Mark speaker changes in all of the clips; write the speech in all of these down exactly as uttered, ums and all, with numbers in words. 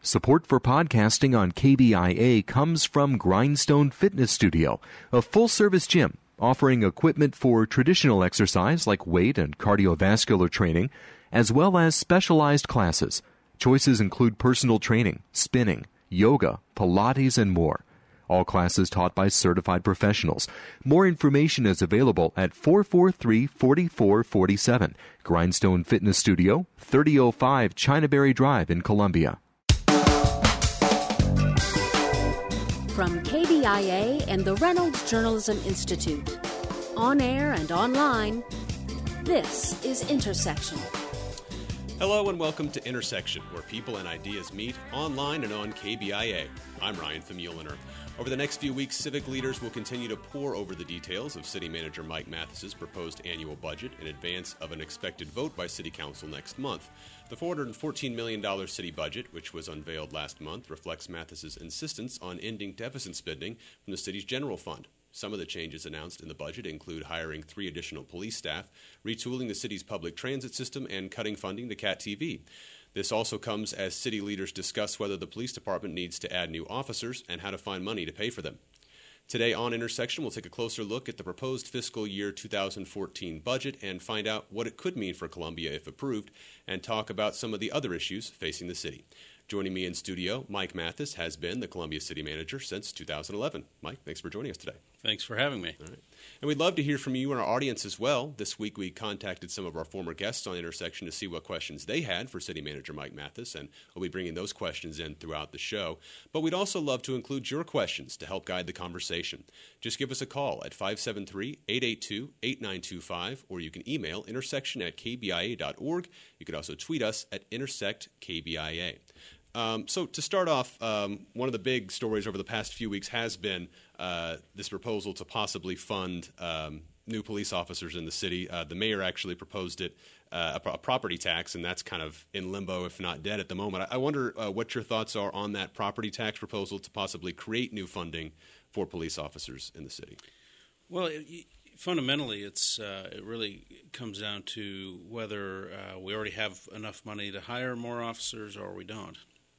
Speaker 1: Support for podcasting on K B I A comes from Grindstone Fitness Studio, a full-service gym offering equipment for traditional exercise like weight and cardiovascular training, as well as specialized classes. Choices include personal training, spinning, yoga, Pilates, and more. All classes taught by certified professionals. More information is available at four four three, four four four seven. Grindstone Fitness Studio, thirty oh five Chinaberry Drive in Columbia.
Speaker 2: From K B I A and the Reynolds Journalism Institute, on air and online, this is Intersection.
Speaker 3: Hello and welcome to Intersection, where people and ideas meet online and on K B I A. I'm Ryan Famuliner. Over the next few weeks, civic leaders will continue to pore over the details of City Manager Mike Mathis's proposed annual budget in advance of an expected vote by City Council next month. The four hundred fourteen million dollars city budget, which was unveiled last month, reflects Mathis's insistence on ending deficit spending from the city's general fund. Some of the changes announced in the budget include hiring three additional police staff, retooling the city's public transit system, and cutting funding to C A T T V. This also comes as city leaders discuss whether the police department needs to add new officers and how to find money to pay for them. Today on Intersection, we'll take a closer look at the proposed fiscal year two thousand fourteen budget and find out what it could mean for Columbia if approved, and talk about some of the other issues facing the city. Joining me in studio, Mike Mathis has been the Columbia City Manager since two thousand eleven. Mike, thanks for joining us today.
Speaker 4: Thanks for having me.
Speaker 3: All right. And we'd love to hear from you and our audience as well. This week we contacted some of our former guests on Intersection to see what questions they had for City Manager Mike Mathis, and we'll be bringing those questions in throughout the show. But we'd also love to include your questions to help guide the conversation. Just give us a call at five seven three, eight eight two, eight nine two five, or you can email intersection at k b i a dot org. You could also tweet us at intersect K B I A. Um, so to start off, um, one of the big stories over the past few weeks has been uh, this proposal to possibly fund um, new police officers in the city. Uh, the mayor actually proposed it, uh, a, pro- a property tax, and that's kind of in limbo, if not dead, at the moment. I, I wonder uh, what your thoughts are on that property tax proposal to possibly create new funding for police officers in the city.
Speaker 4: Well, it, fundamentally, it's uh, it really comes down to whether uh, we already have enough money to hire more officers or we don't.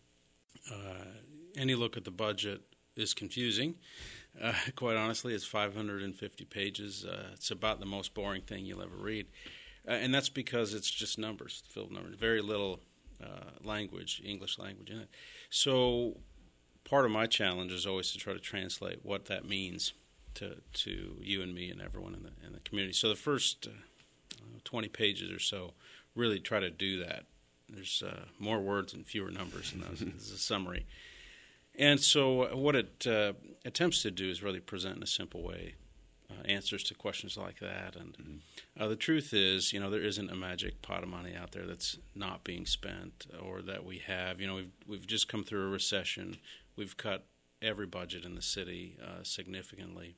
Speaker 4: Uh, any look at the budget is confusing. Uh, quite honestly, it's five hundred fifty pages. Uh, it's about the most boring thing you'll ever read. Uh, and that's because it's just numbers, filled numbers, very little uh, language, English language in it. So part of my challenge is always to try to translate what that means to to you and me and everyone in the, in the community. So the first uh, twenty pages or so really try to do that. There's uh, more words and fewer numbers in those. This is a summary. And so what it uh, attempts to do is really present in a simple way uh, answers to questions like that. And mm-hmm. uh, the truth is, you know, there isn't a magic pot of money out there that's not being spent or that we have. You know, we've, we've just come through a recession. We've cut every budget in the city uh, significantly.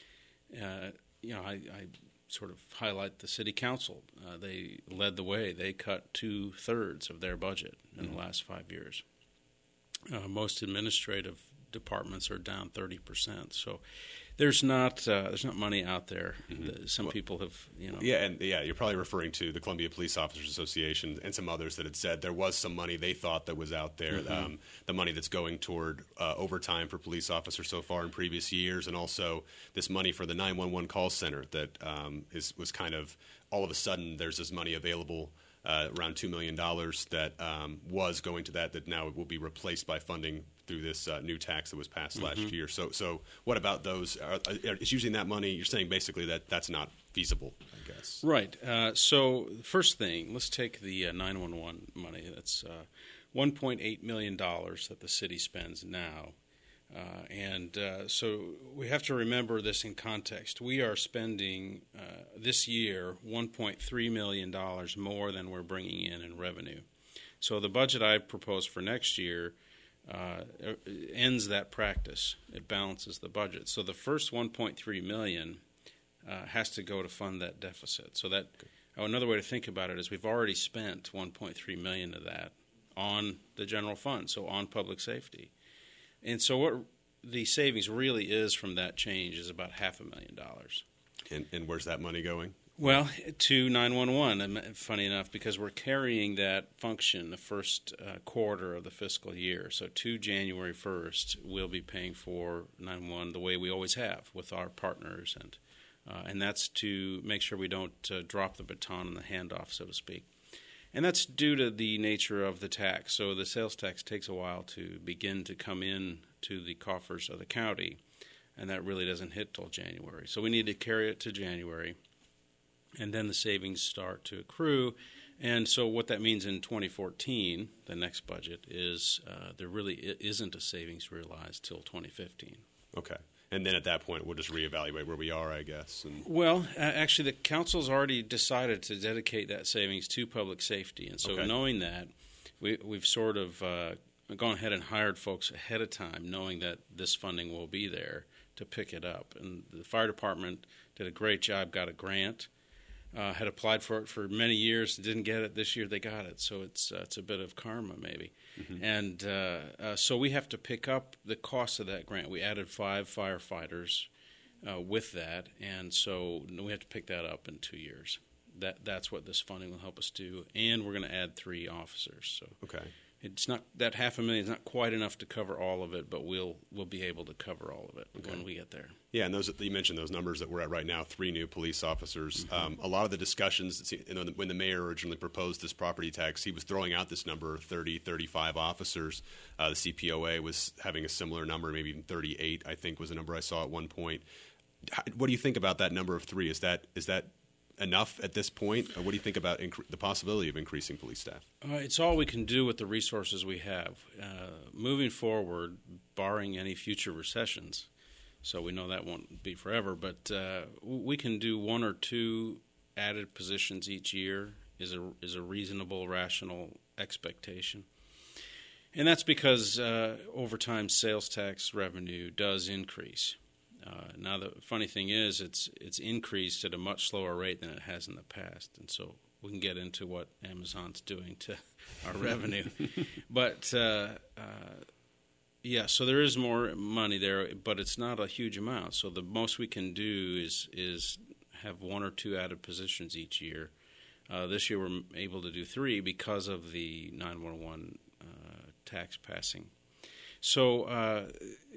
Speaker 4: Uh, you know, I... I sort of highlight the city council. Uh, they led the way. They cut two-thirds of their budget in mm-hmm. the last five years. Uh, most administrative departments are down thirty percent. So there's not uh, there's not money out there. Mm-hmm. Some well, people have, you know.
Speaker 3: Yeah, and yeah, you're probably referring to the Columbia Police Officers Association and some others that had said there was some money they thought that was out there, mm-hmm. um, the money that's going toward uh, overtime for police officers so far in previous years, and also this money for the nine one one call center that um, is was kind of all of a sudden there's this money available. Uh, around two million dollars that um, was going to that that now will be replaced by funding through this uh, new tax that was passed mm-hmm. last year. So so what about those? Are, are, is using that money, you're saying basically that that's not feasible, I guess.
Speaker 4: Right. Uh, so first thing, let's take the uh, nine one one money. That's uh, one point eight million dollars that the city spends now. Uh, and uh, so we have to remember this in context. We are spending uh, this year one point three million dollars more than we're bringing in in revenue. So the budget I propose for next year uh, ends that practice. It balances the budget. So the first one point three million dollars uh, has to go to fund that deficit. So that oh, another way to think about it is we've already spent one point three million dollars of that on the general fund, so on public safety. And so what the savings really is from that change is about half a million dollars.
Speaker 3: And, and where's that money going?
Speaker 4: Well, to nine one one, funny enough, because we're carrying that function the first uh, quarter of the fiscal year. So to January first, we'll be paying for nine one one the way we always have with our partners, and uh, and that's to make sure we don't uh, drop the baton on the handoff, so to speak. And that's due to the nature of the tax. So the sales tax takes a while to begin to come in to the coffers of the county, and that really doesn't hit till January. So we need to carry it to January. And then the savings start to accrue. And so what that means in twenty fourteen, the next budget, is uh, there really isn't a savings realized till twenty fifteen.
Speaker 3: Okay. And then at that point, we'll just reevaluate where we are, I guess. And
Speaker 4: well, uh, actually, the council's already decided to dedicate that savings to public safety. And so
Speaker 3: okay.
Speaker 4: knowing that, we, we've sort of uh, gone ahead and hired folks ahead of time, knowing that this funding will be there to pick it up. And the fire department did a great job, got a grant. Uh, had applied for it for many years, didn't get it. This year they got it, so it's uh, it's a bit of karma maybe. Mm-hmm. And uh, uh, so we have to pick up the cost of that grant. We added five firefighters uh, with that, and so we have to pick that up in two years. That that's what this funding will help us do, and we're going to add three officers. So
Speaker 3: okay.
Speaker 4: It's not that half a million is not quite enough to cover all of it, but we'll we'll be able to cover all of it okay. when we get there.
Speaker 3: Yeah, and those you mentioned those numbers that we're at right now, three new police officers. Mm-hmm. Um, a lot of the discussions, you know, when the mayor originally proposed this property tax, he was throwing out this number of thirty, thirty-five officers. Uh, the C P O A was having a similar number, maybe even thirty-eight, I think was the number I saw at one point. What do you think about that number of three? Is that is that enough at this point? Or what do you think about inc- the possibility of increasing police staff?
Speaker 4: Uh, it's all we can do with the resources we have. Uh, moving forward, barring any future recessions, so we know that won't be forever, but uh, we can do one or two added positions each year is a, is a reasonable, rational expectation. And that's because uh, over time sales tax revenue does increase. Uh, now the funny thing is, it's it's increased at a much slower rate than it has in the past, and so we can get into what Amazon's doing to our revenue. But uh, uh, yeah, so there is more money there, but it's not a huge amount. So the most we can do is is have one or two added positions each year. Uh, this year we're able to do three because of the nine one one uh, tax passing. So. Uh,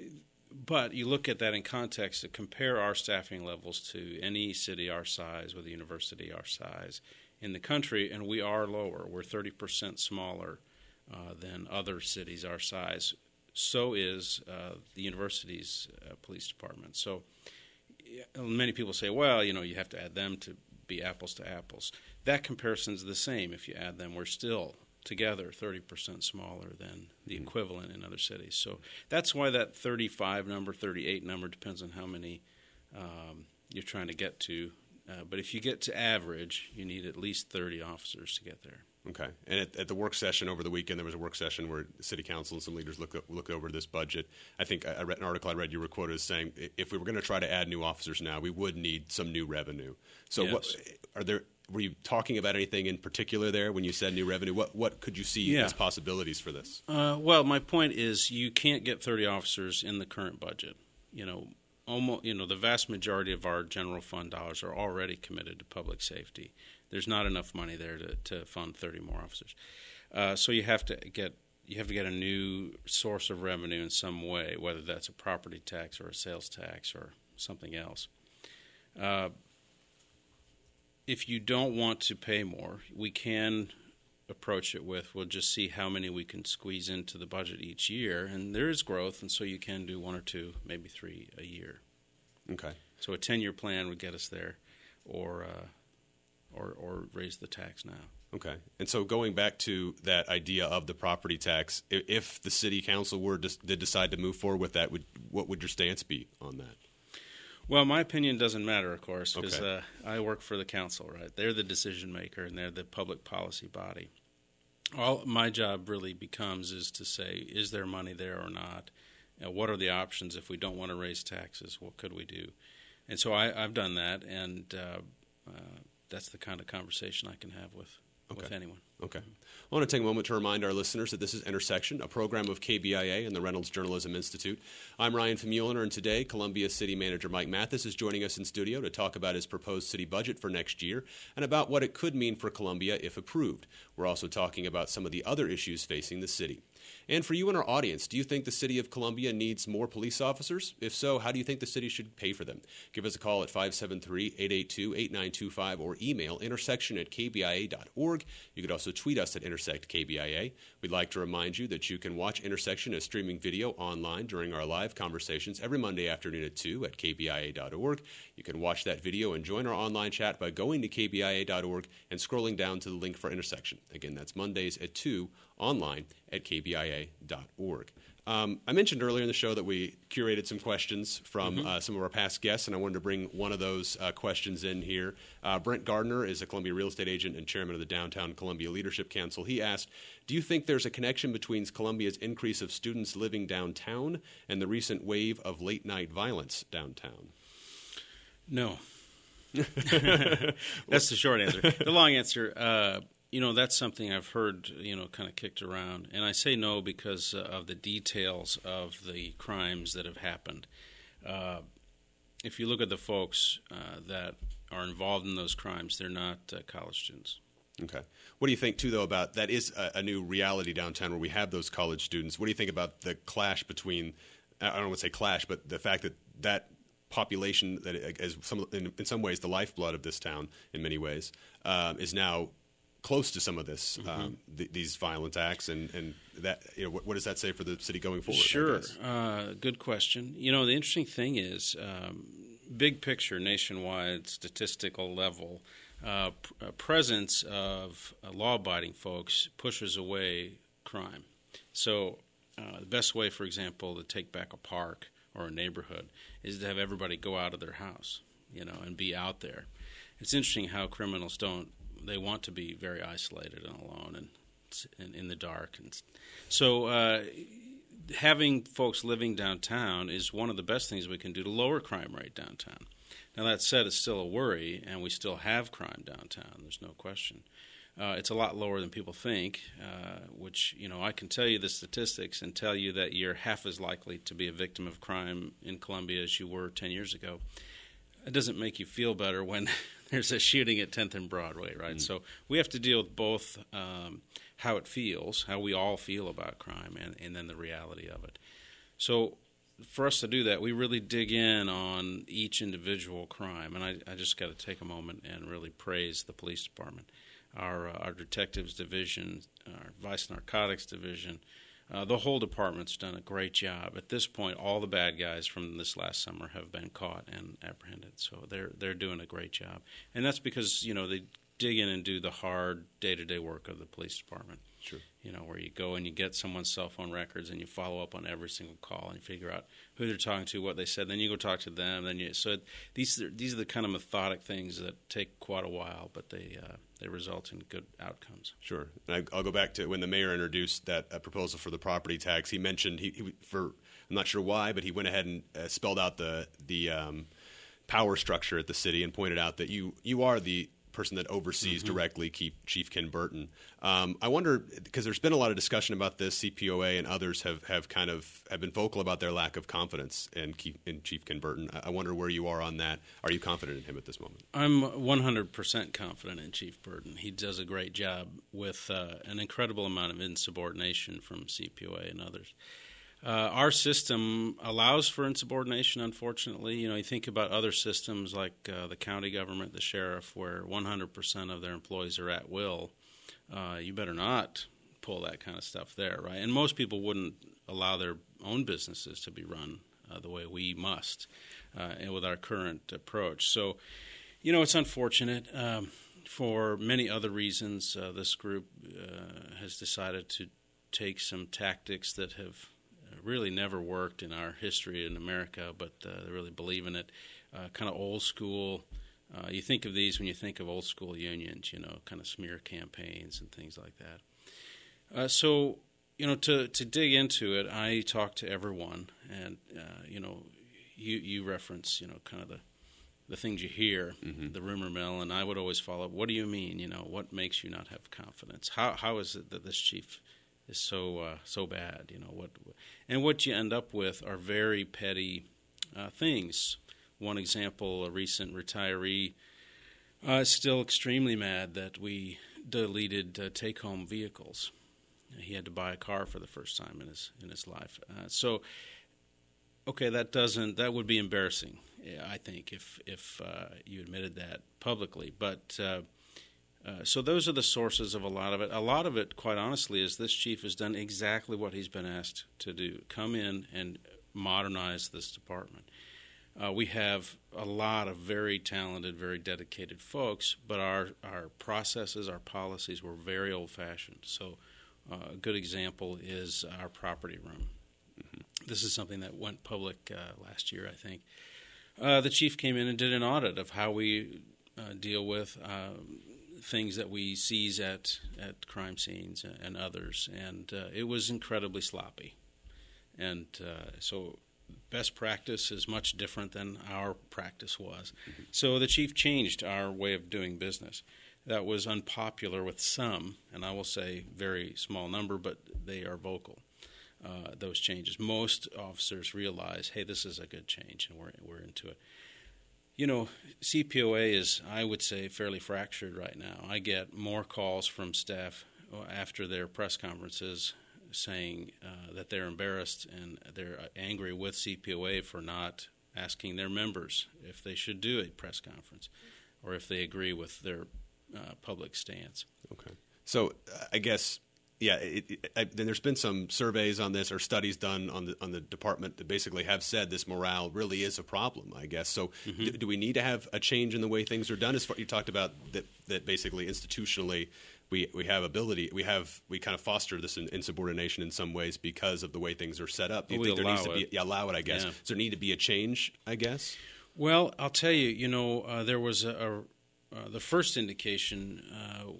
Speaker 4: But you look at that in context to compare our staffing levels to any city our size with a university our size in the country, and we are lower. We're thirty percent smaller uh, than other cities our size. So is uh, the university's uh, police department. So many people say, well, you know, you have to add them to be apples to apples. That comparison's the same. If you add them, we're still together thirty percent smaller than the mm-hmm. equivalent in other cities. So that's why that thirty-five number, thirty-eight number depends on how many um, you're trying to get to. Uh, but if you get to average, you need at least thirty officers to get there.
Speaker 3: Okay. And at, at the work session over the weekend, there was a work session where the city council and some leaders look look over this budget. I think I read an article I read you were quoted as saying if we were going to try to add new officers now, we would need some new revenue. So
Speaker 4: yes.
Speaker 3: what are there? Were you talking about anything in particular there when you said new revenue? What what could you see
Speaker 4: yeah.
Speaker 3: as possibilities for this?
Speaker 4: Uh, well, my point is you can't get thirty officers in the current budget. You know, almost. You know, the vast majority of our general fund dollars are already committed to public safety. There's not enough money there to, to fund thirty more officers. Uh, so you have to get you have to get a new source of revenue in some way, whether that's a property tax or a sales tax or something else. Uh, If you don't want to pay more, we can approach it with, we'll just see how many we can squeeze into the budget each year. And there is growth, and so you can do one or two, maybe three a year.
Speaker 3: Okay.
Speaker 4: So a ten-year plan would get us there, or uh, or or raise the tax now.
Speaker 3: Okay. And so going back to that idea of the property tax, if, if the city council were to, did decide to move forward with that, would, what would your stance be on that?
Speaker 4: Well, my opinion doesn't matter, of course, because
Speaker 3: okay.
Speaker 4: uh, I work for the council, right? They're the decision maker, and they're the public policy body. All my job really becomes is to say, is there money there or not? Uh, what are the options if we don't want to raise taxes? What could we do? And so I, I've done that, and uh, uh, that's the kind of conversation I can have with,
Speaker 3: okay.
Speaker 4: with anyone.
Speaker 3: Okay. I want to take a moment to remind our listeners that this is Intersection, a program of K B I A and the Reynolds Journalism Institute. I'm Ryan Famuliner, and today Columbia City Manager Mike Mathis is joining us in studio to talk about his proposed city budget for next year and about what it could mean for Columbia if approved. We're also talking about some of the other issues facing the city. And for you in our audience, do you think the city of Columbia needs more police officers? If so, how do you think the city should pay for them? Give us a call at five seven three, eight eight two, eight nine two five or email intersection at k b i a dot org. You could also tweet us at intersect K B I A. We'd like to remind you that you can watch Intersection as streaming video online during our live conversations every Monday afternoon at two at k b i a dot org. You can watch that video and join our online chat by going to k b i a dot org and scrolling down to the link for Intersection. Again, that's Mondays at two online at k b i a dot org. Um, I mentioned earlier in the show that we curated some questions from mm-hmm. uh, some of our past guests, and I wanted to bring one of those uh, questions in here. Uh, Brent Gardner is a Columbia real estate agent and chairman of the Downtown Columbia Leadership Council. He asked, do you think there's a connection between Columbia's increase of students living downtown and the recent wave of late-night violence downtown?
Speaker 4: No. That's the short answer. The long answer, uh, you know, that's something I've heard, you know, kind of kicked around. And I say no because uh, of the details of the crimes that have happened. Uh, if you look at the folks uh, that are involved in those crimes, they're not uh, college students.
Speaker 3: Okay. What do you think, too, though, about that is a, a new reality downtown where we have those college students. What do you think about the clash between, I don't want to say clash, but the fact that that population that is some, in, in some ways the lifeblood of this town in many ways uh, is now close to some of this, mm-hmm. um, th- these violent acts, and, and that, you know, what, what does that say for the city going forward?
Speaker 4: Sure. Uh, good question. You know, the interesting thing is, um, big picture, nationwide, statistical level, uh, p- uh, presence of uh, law-abiding folks pushes away crime. So uh, the best way, for example, to take back a park or a neighborhood is to have everybody go out of their house, you know, and be out there. It's interesting how criminals don't. They want to be very isolated and alone and, and in the dark. And so uh, having folks living downtown is one of the best things we can do to lower crime rate downtown. Now, that said, it's still a worry, and we still have crime downtown. There's no question. Uh, it's a lot lower than people think, uh, which, you know, I can tell you the statistics and tell you that you're half as likely to be a victim of crime in Columbia as you were ten years ago. It doesn't make you feel better when there's a shooting at tenth and Broadway, right? Mm. So we have to deal with both um, how it feels, how we all feel about crime, and, and then the reality of it. So for us to do that, we really dig in on each individual crime. And I, I just got to take a moment and really praise the police department, our, uh, our detectives division, our vice narcotics division. Uh, the whole department's done a great job. At this point, all the bad guys from this last summer have been caught and apprehended. So they're they're doing a great job. And that's because, you know, they dig in and do the hard day-to-day work of the police department.
Speaker 3: Sure.
Speaker 4: You know, where you go and you get someone's cell phone records and you follow up on every single call and you figure out who they're talking to, what they said. Then you go talk to them. Then you so these are, these are the kind of methodic things that take quite a while, but they uh, they result in good outcomes.
Speaker 3: Sure. And I, I'll go back to when the mayor introduced that uh, proposal for the property tax. He mentioned he, he for I'm not sure why, but he went ahead and uh, spelled out the the um, power structure at the city and pointed out that you you are the person that oversees mm-hmm. directly Chief Ken Burton. Um, I wonder, because there's been a lot of discussion about this, C P O A and others have, have kind of have been vocal about their lack of confidence in, in Chief Ken Burton. I wonder where you are on that. Are you confident in him at this moment?
Speaker 4: I'm one hundred percent confident in Chief Burton. He does a great job with uh, an incredible amount of insubordination from C P O A and others. Uh, our system allows for insubordination, unfortunately. You know, you think about other systems like uh, the county government, the sheriff, where one hundred percent of their employees are at will. Uh, you better not pull that kind of stuff there, right? And most people wouldn't allow their own businesses to be run uh, the way we must uh, and with our current approach. So, you know, it's unfortunate. Um, for many other reasons, uh, this group uh, has decided to take some tactics that have really never worked in our history in America, but uh, they really believe in it. Uh, kind of old school. Uh, you think of these when you think of old school unions, you know, kind of smear campaigns and things like that. Uh, so, you know, to, to dig into it, I talk to everyone, and uh, you know, you you reference, you know, kind of the the things you hear,
Speaker 3: mm-hmm.
Speaker 4: the rumor mill, and I would always follow up. What do you mean? You know, what makes you not have confidence? How how is it that this chief is so uh, so bad? You know what, and what you end up with are very petty uh, things. One example: a recent retiree uh, is still extremely mad that we deleted uh, take-home vehicles. He had to buy a car for the first time in his in his life. Uh, so, okay, that doesn't that would be embarrassing. I think if if uh, you admitted that publicly, but uh, uh, so those are the sources of a lot of it. A lot of it, quite honestly, is this chief has done exactly what he's been asked to do: come in and modernize this department. Uh, we have a lot of very talented, very dedicated folks, but our our processes, our policies were very old-fashioned. So, uh, a good example is our property room. Mm-hmm. This is something that went public uh, last year, I think. Uh, the chief came in and did an audit of how we uh, deal with uh, things that we seize at, at crime scenes and others, and uh, it was incredibly sloppy. And uh, so best practice is much different than our practice was. Mm-hmm. So the chief changed our way of doing business. That was unpopular with some, and I will say very small number, but they are vocal. Uh, those changes. Most officers realize, hey, this is a good change, and we're we're into it. You know, C P O A is, I would say, fairly fractured right now. I get more calls from staff after their press conferences saying uh, that they're embarrassed and they're angry with C P O A for not asking their members if they should do a press conference or if they agree with their uh, public stance.
Speaker 3: Okay. So uh, I guess... Yeah, it, it, I, then there's been some surveys on this or studies done on the on the department that basically have said this morale really is a problem, I guess. So mm-hmm. do, do we need to have a change in the way things are done? As far, you talked about that, that basically institutionally we, we have ability, we have we kind of foster this in, insubordination in some ways because of the way things are set up. Do you
Speaker 4: we
Speaker 3: think there needs to
Speaker 4: it.
Speaker 3: be yeah, allow it? I guess.
Speaker 4: Yeah.
Speaker 3: Does there need to be a change? I guess.
Speaker 4: Well, I'll tell you. You know, uh, there was a, a uh, the first indication. Uh,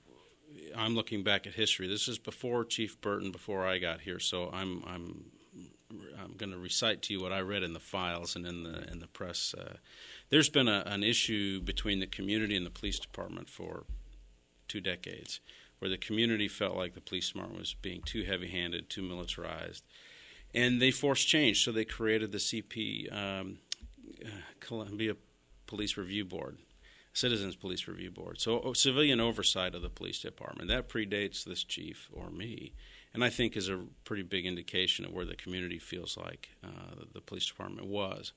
Speaker 4: I'm looking back at history. This is before Chief Burton, before I got here. So I'm I'm I'm going to recite to you what I read in the files and in the in the press. Uh, there's been a, an issue between the community and the police department for two decades, where the community felt like the police department was being too heavy-handed, too militarized, and they forced change. So they created the C P um, uh, Columbia Police Review Board. Citizens Police Review Board. So civilian oversight of the police department. That predates this chief or me, and I think is a pretty big indication of where the community feels like uh, the police department was.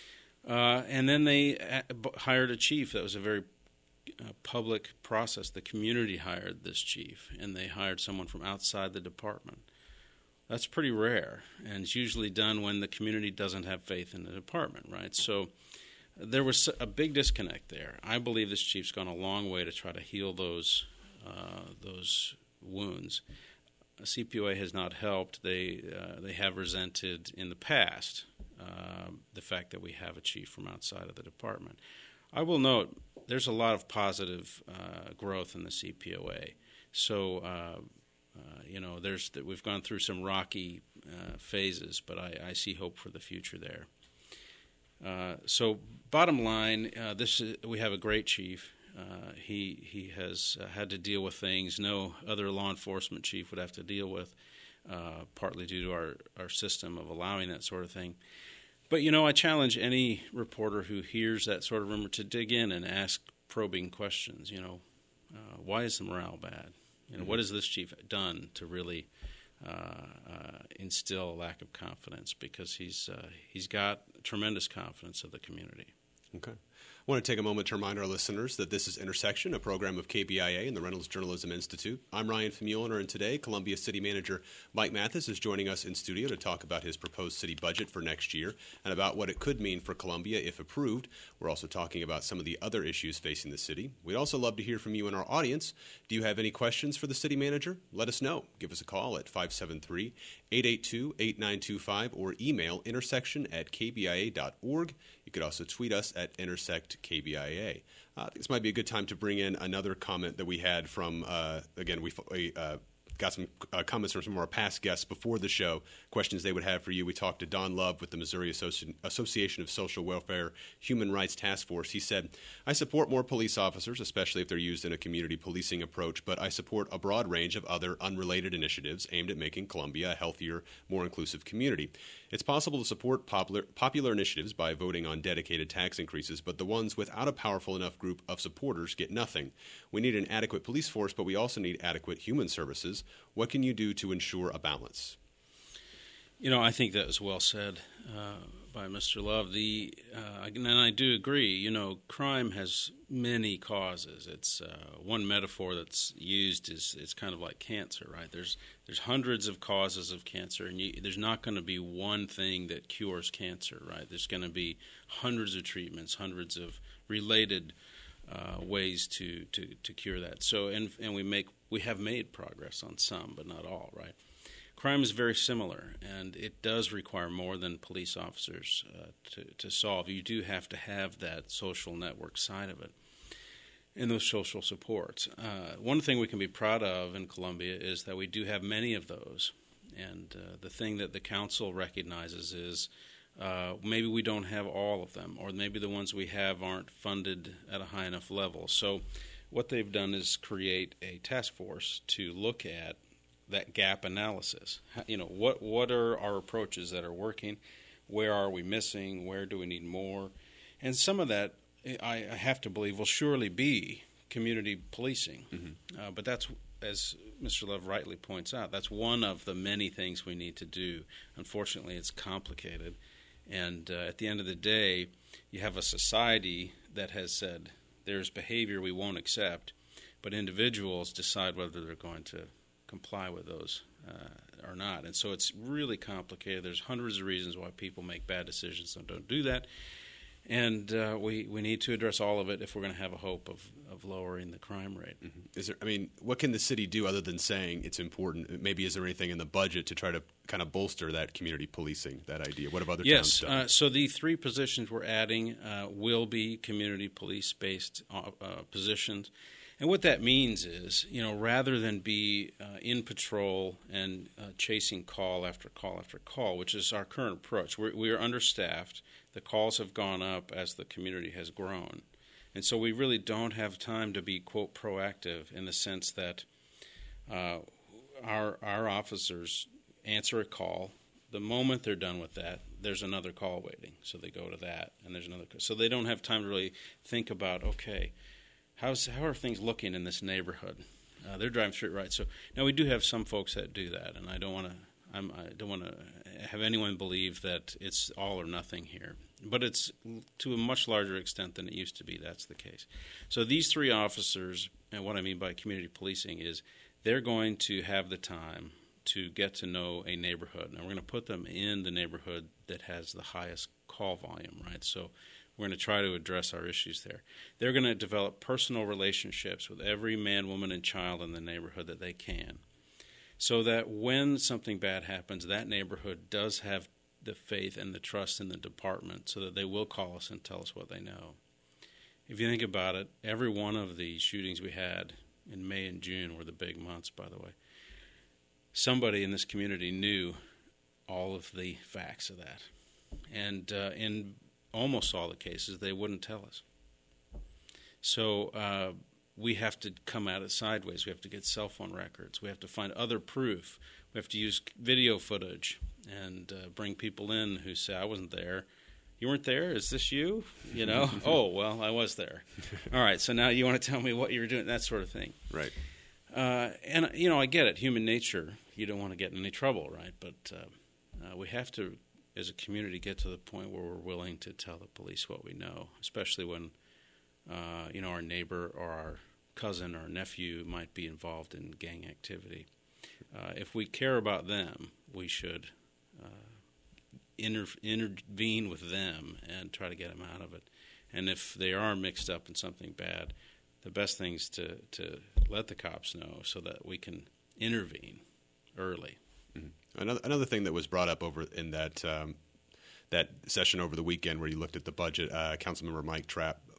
Speaker 4: Uh, and then they hired a chief. That was a very uh, public process. The community hired this chief, and they hired someone from outside the department. That's pretty rare, and it's usually done when the community doesn't have faith in the department, right? So there was a big disconnect there. I believe this chief's gone a long way to try to heal those uh, those wounds. C P O A has not helped. They uh, they have resented in the past uh, the fact that we have a chief from outside of the department. I will note there's a lot of positive uh, growth in the C P O A. So uh, uh, you know, there's we've gone through some rocky uh, phases, but I, I see hope for the future there. Uh, so, bottom line, uh, this is, we have a great chief. Uh, he he has uh, had to deal with things no other law enforcement chief would have to deal with, uh, partly due to our, our system of allowing that sort of thing. But, you know, I challenge any reporter who hears that sort of rumor to dig in and ask probing questions. You know, uh, why is the morale bad? You know, mm-hmm. what has this chief done to really Uh, uh, instill a lack of confidence? Because he's uh, he's got tremendous confidence of the community.
Speaker 3: Okay. I want to take a moment to remind our listeners that this is Intersection, a program of K B I A and the Reynolds Journalism Institute. I'm Ryan Famuliner, and today Columbia City Manager Mike Mathis is joining us in studio to talk about his proposed city budget for next year and about what it could mean for Columbia if approved. We're also talking about some of the other issues facing the city. We'd also love to hear from you in our audience. Do you have any questions for the city manager? Let us know. Give us a call at five seven three, eight eight two, eight nine two five or email intersection at k b i a dot org. You could also tweet us at intersect K B I A. Uh, I think this might be a good time to bring in another comment that we had from, uh, again, we, we uh, got some uh, comments from some of our past guests before the show, questions they would have for you. We talked to Don Love with the Missouri Associ- Association of Social Welfare Human Rights Task Force. He said, I support more police officers, especially if they're used in a community policing approach, but I support a broad range of other unrelated initiatives aimed at making Columbia a healthier, more inclusive community. It's possible to support popular, popular initiatives by voting on dedicated tax increases, but the ones without a powerful enough group of supporters get nothing. We need an adequate police force, but we also need adequate human services. What can you do to ensure a balance?
Speaker 4: You know, I think that was well said uh, by Mister Love. The uh, and I do agree. You know, crime has many causes. It's uh, one metaphor that's used is it's kind of like cancer, right? There's there's hundreds of causes of cancer, and you, there's not going to be one thing that cures cancer, right? There's going to be hundreds of treatments, hundreds of related uh, ways to, to, to cure that. So, and and we make we have made progress on some, but not all, right? Crime is very similar, and it does require more than police officers uh, to, to solve. You do have to have that social network side of it and those social supports. Uh, one thing we can be proud of in Columbia is that we do have many of those, and uh, the thing that the council recognizes is uh, maybe we don't have all of them, or maybe the ones we have aren't funded at a high enough level. So what they've done is create a task force to look at that gap analysis. You know, what what are our approaches that are working? Where are we missing? Where do we need more? And some of that, I, I have to believe, will surely be community policing. Mm-hmm. Uh, but that's, as Mister Love rightly points out, that's one of the many things we need to do. Unfortunately, it's complicated. And uh, at the end of the day, you have a society that has said there's behavior we won't accept, but individuals decide whether they're going to comply with those uh, or not. And so it's really complicated. There's hundreds of reasons why people make bad decisions and don't do that. And uh, we, we need to address all of it if we're going to have a hope of, of lowering the crime rate.
Speaker 3: Mm-hmm. Is there, I mean, what can the city do other than saying it's important? Maybe is there anything in the budget to try to kind of bolster that community policing, that idea? What have other
Speaker 4: yes,
Speaker 3: towns done?
Speaker 4: Yes. Uh, so the three positions we're adding uh, will be community police-based uh, uh, positions. And what that means is, you know, rather than be uh, in patrol and uh, chasing call after call after call, which is our current approach, we're, we are understaffed. The calls have gone up as the community has grown. And so we really don't have time to be, quote, proactive in the sense that uh, our our officers answer a call. The moment they're done with that, there's another call waiting. So they go to that, and there's another call. So they don't have time to really think about, okay, How's, how are things looking in this neighborhood? Uh, they're driving straight right. So now we do have some folks that do that, and I don't want to. I don't want to have anyone believe that it's all or nothing here. But it's to a much larger extent than it used to be. That's the case. So these three officers, and what I mean by community policing is they're going to have the time to get to know a neighborhood. And we're going to put them in the neighborhood that has the highest call volume, right? So we're going to try to address our issues there. They're going to develop personal relationships with every man, woman, and child in the neighborhood that they can, so that when something bad happens, that neighborhood does have the faith and the trust in the department so that they will call us and tell us what they know. If you think about it, every one of the shootings we had in May and June were the big months, by the way. Somebody in this community knew all of the facts of that. And uh, in almost all the cases, they wouldn't tell us. So uh, we have to come at it sideways. We have to get cell phone records. We have to find other proof. We have to use video footage and uh, bring people in who say, I wasn't there. You weren't there? Is this you? You know? Oh, well, I was there. All right, so now you want to tell me what you were doing, that sort of thing.
Speaker 3: Right.
Speaker 4: Uh, and, you know, I get it. Human nature, you don't want to get in any trouble, right? But uh, uh, we have to, as a community, get to the point where we're willing to tell the police what we know, especially when, uh, you know, our neighbor or our cousin or nephew might be involved in gang activity. Uh, if we care about them, we should uh, inter- intervene with them and try to get them out of it. And if they are mixed up in something bad, the best thing is to, to let the cops know so that we can intervene early.
Speaker 3: Mm-hmm. Another another thing that was brought up over in that um, that session over the weekend where you looked at the budget, uh, Councilmember Mike Trapp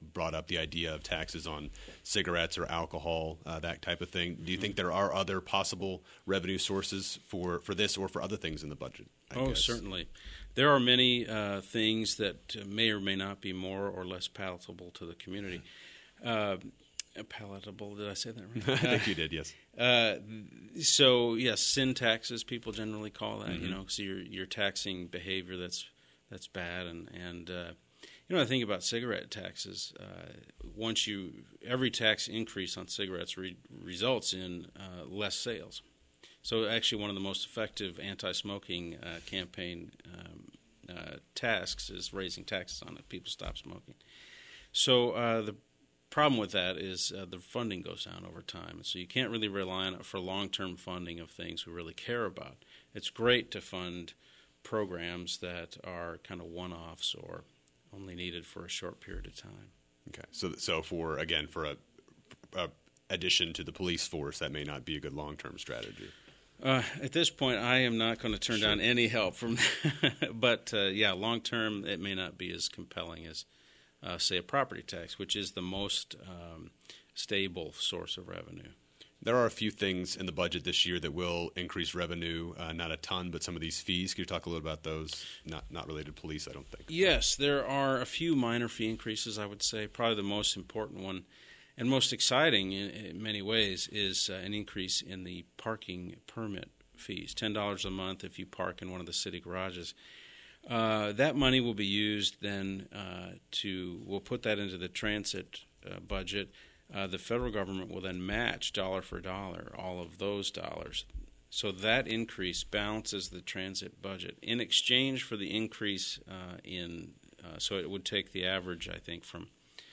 Speaker 3: brought up the idea of taxes on cigarettes or alcohol, uh, that type of thing. Do you think there are other possible revenue sources for, for this or for other things in the budget? I
Speaker 4: oh,
Speaker 3: guess?
Speaker 4: Certainly. There are many uh, things that may or may not be more or less palatable to the community. Uh, palatable, did I say that right?
Speaker 3: I think you did, yes.
Speaker 4: Uh, so, yes, sin taxes, people generally call that,
Speaker 3: Mm-hmm.
Speaker 4: you know, so you're, you're taxing behavior that's that's bad. And, and uh, you know, I think about cigarette taxes. Uh, once you, every tax increase on cigarettes re- results in uh, less sales. So actually one of the most effective anti-smoking uh, campaign um, uh, tasks is raising taxes on it. People stop smoking. So uh, the problem with that is uh, the funding goes down over time. So you can't really rely on it for long-term funding of things we really care about. It's great to fund programs that are kind of one-offs or only needed for a short period of time.
Speaker 3: Okay. So, so for, again, for a, a addition to the police force, that may not be a good long-term strategy.
Speaker 4: Uh, at this point, I am not going to turn
Speaker 3: Sure.
Speaker 4: down any help from but, uh, yeah, long-term, it may not be as compelling as, uh, say, a property tax, which is the most um, stable source of revenue.
Speaker 3: There are a few things in the budget this year that will increase revenue, uh, not a ton, but some of these fees. Could you talk a little about those? Not not related to police, I don't think.
Speaker 4: Yes, there are a few minor fee increases, I would say. Probably the most important one and most exciting in, in many ways is uh, an increase in the parking permit fees, ten dollars a month if you park in one of the city garages. Uh, that money will be used then uh, to, we'll put that into the transit uh, budget. Uh, the federal government will then match dollar for dollar all of those dollars. So that increase balances the transit budget in exchange for the increase uh, in, uh, so it would take the average, I think, from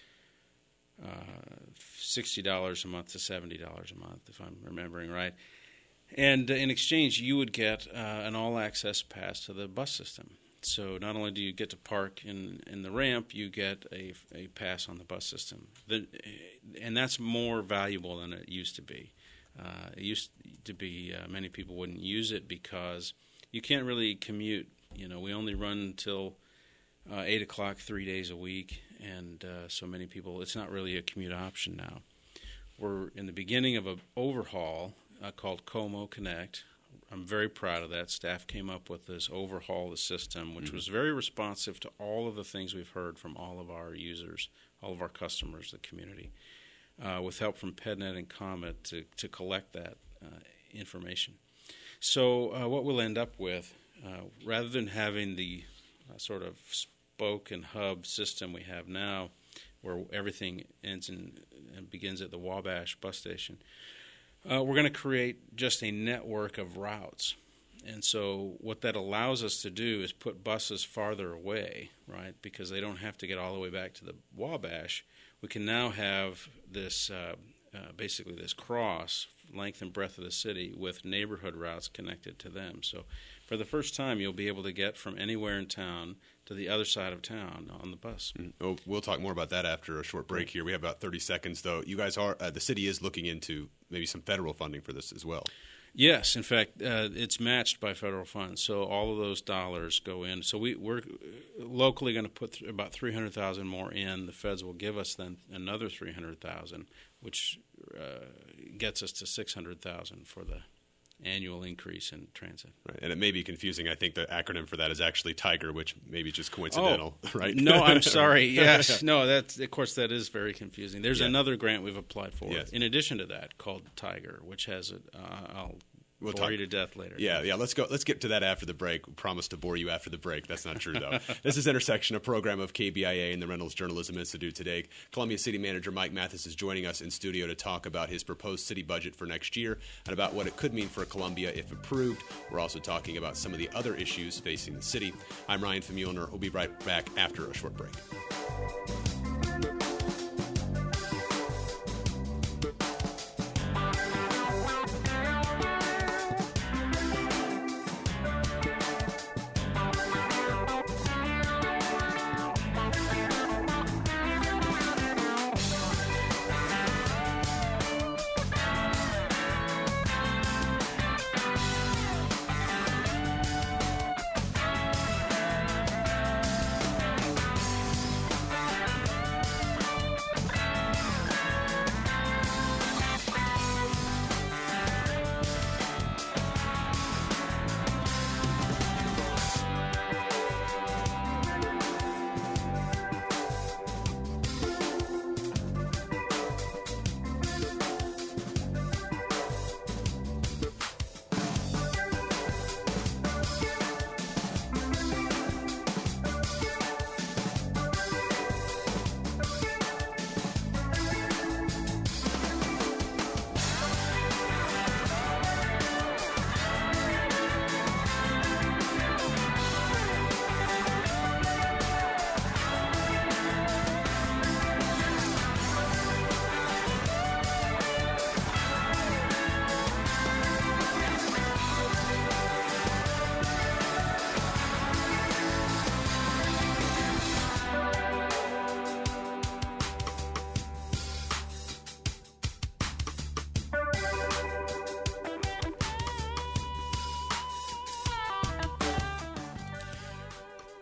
Speaker 4: uh, sixty dollars a month to seventy dollars a month, if I'm remembering right. And uh, in exchange, you would get uh, an all-access pass to the bus system. So not only do you get to park in, in the ramp, you get a, a pass on the bus system. The, and that's more valuable than it used to be. Uh, it used to be uh, many people wouldn't use it because you can't really commute. You know, we only run until uh, eight o'clock three days a week, and uh, so many people, it's not really a commute option now. We're in the beginning of an overhaul uh, called Como Connect. I'm very proud of that. Staff came up with this overhaul of the system, which mm-hmm. was very responsive to all of the things we've heard from all of our users, all of our customers, the community, uh, with help from PedNet and Comet to, to collect that uh, information. So uh, what we'll end up with, uh, rather than having the uh, sort of spoke and hub system we have now, where everything ends in, and begins at the Wabash bus station, Uh, we're going to create just a network of routes. And so what that allows us to do is put buses farther away, right, because they don't have to get all the way back to the Wabash. We can now have this, uh, uh, basically this cross, length and breadth of the city, with neighborhood routes connected to them. So for the first time, you'll be able to get from anywhere in town to the other side of town on the bus.
Speaker 3: Mm-hmm. Well, we'll talk more about that after a short break here. We have about thirty seconds, though. You guys are, uh, the city is looking into maybe some federal funding for this as well.
Speaker 4: Yes, in fact, uh, it's matched by federal funds, so all of those dollars go in. So we, we're locally going to put th- about three hundred thousand dollars more in. The feds will give us then another three hundred thousand dollars, which uh, gets us to six hundred thousand dollars for the annual increase in transit.
Speaker 3: Right. And it may be confusing. I think the acronym for that is actually TIGER, which may be just coincidental,
Speaker 4: oh,
Speaker 3: right?
Speaker 4: No, I'm sorry. Yes. No, that's, of course, that is very confusing. There's
Speaker 3: yeah.
Speaker 4: another grant we've applied for
Speaker 3: yes.
Speaker 4: in addition to that called TIGER, which has a, uh, I'll
Speaker 3: We'll
Speaker 4: bore
Speaker 3: talk.
Speaker 4: you to death later.
Speaker 3: Yeah, yeah. Let's go. Let's get to that after the break. We promise to bore you after the break. That's not true, though. This is Intersection, a program of K B I A and the Reynolds Journalism Institute today. Columbia City Manager Mike Mathis is joining us in studio to talk about his proposed city budget for next year and about what it could mean for Columbia if approved. We're also talking about some of the other issues facing the city. I'm Ryan Famulner. We'll be right back after a short break.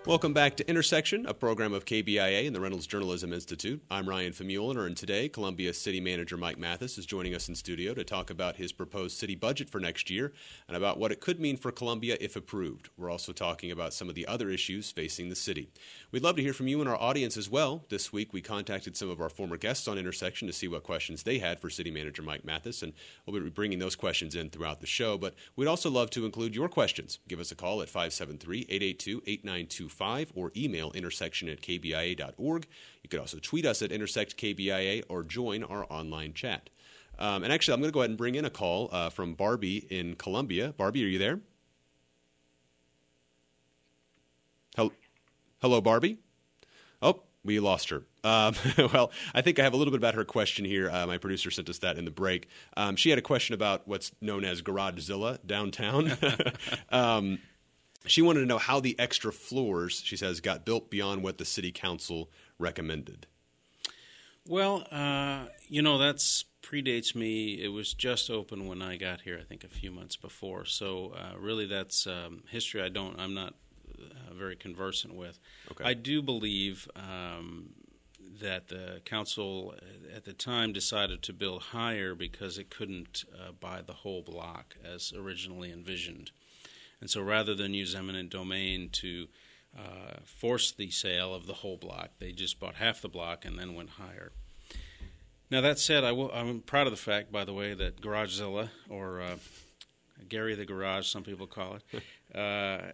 Speaker 3: Welcome back to Intersection, a program of K B I A and the Reynolds Journalism Institute. I'm Ryan Famuliner, and today Columbia City Manager Mike Mathis is joining us in studio to talk about his proposed city budget for next year and about what it could mean for Columbia if approved. We're also talking about some of the other issues facing the city. We'd love to hear from you and our audience as well. This week we contacted some of our former guests on Intersection to see what questions they had for City Manager Mike Mathis, and we'll be bringing those questions in throughout the show. But we'd also love to include your questions. Give us a call at five seven three, eight eight two, eight nine two five or email intersection at k b i a dot org. You could also tweet us at intersect K B I A or join our online chat. Um, and actually, I'm going to go ahead and bring in a call uh, from Barbie in Columbia. Barbie, are you there? Hello, Hello Barbie? Oh, we lost her. Um, well, I think I have a little bit about her question here. Uh, my producer sent us that in the break. Um, she had a question about what's known as Garagezilla downtown. um, she wanted to know how the extra floors, she says, got built beyond what the city council recommended.
Speaker 4: Well, uh, you know, that's predates me. It was just open when I got here, I think a few months before. So uh, really that's um, history I don't, I'm not uh, very conversant with.
Speaker 3: Okay.
Speaker 4: I do believe um, that the council at the time decided to build higher because it couldn't uh, buy the whole block as originally envisioned. And so rather than use eminent domain to uh, force the sale of the whole block, they just bought half the block and then went higher. Now, that said, I will, I'm proud of the fact, by the way, that Garagezilla, or uh, Gary the Garage, some people call it, uh,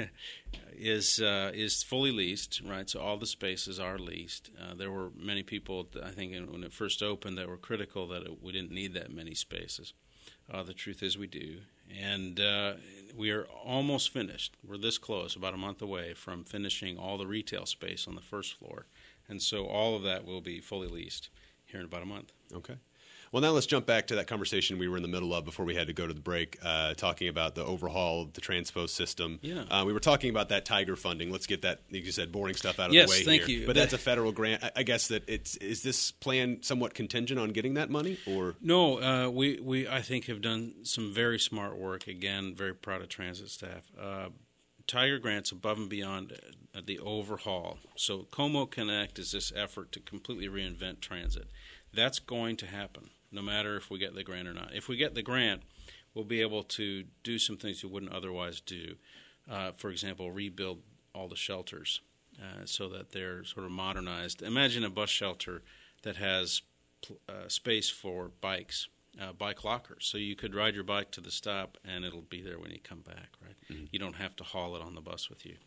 Speaker 4: is uh, is fully leased, right? So all the spaces are leased. Uh, there were many people, I think, when it first opened, that were critical that it, we didn't need that many spaces. Uh, the truth is we do. And uh, we are almost finished. We're this close, about a month away from finishing all the retail space on the first floor. And so all of that will be fully leased here in about a month.
Speaker 3: Okay. Well, now let's jump back to that conversation we were in the middle of before we had to go to the break, uh, talking about the overhaul of the Transpo system.
Speaker 4: Yeah.
Speaker 3: Uh, we were talking about that Tiger funding. Let's get that, like you said, boring stuff out of
Speaker 4: yes,
Speaker 3: the way
Speaker 4: thank
Speaker 3: here.
Speaker 4: you.
Speaker 3: But that's a federal grant. I, I guess that it's is this plan somewhat contingent on getting that money, or
Speaker 4: no? Uh, we we I think have done some very smart work. Again, very proud of transit staff. Uh, Tiger grants above and beyond uh, the overhaul. So Como Connect is this effort to completely reinvent transit. That's going to happen, no matter if we get the grant or not. If we get the grant, we'll be able to do some things we wouldn't otherwise do. Uh, for example, rebuild all the shelters uh, so that they're sort of modernized. Imagine a bus shelter that has uh, space for bikes, uh, bike lockers. So you could ride your bike to the stop, and it'll be there when you come back, right? Mm-hmm. You don't have to haul it on the bus with you.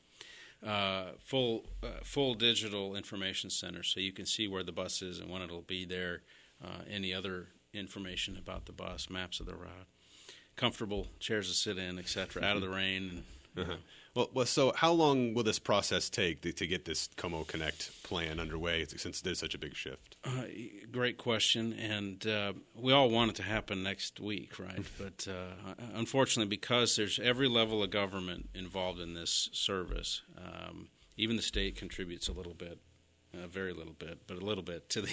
Speaker 4: Uh, full uh, full digital information center, so you can see where the bus is and when it'll be there, uh, any other information about the bus, maps of the route, comfortable chairs to sit in, et cetera, out of the rain. And,
Speaker 3: uh-huh. well, well, so how long will this process take to, to get this Como Connect plan underway, since there's such a big shift?
Speaker 4: Uh, great question, and uh, we all want it to happen next week, right? But uh, unfortunately, because there's every level of government involved in this service, um, even the state contributes a little bit, uh, very little bit, but a little bit to the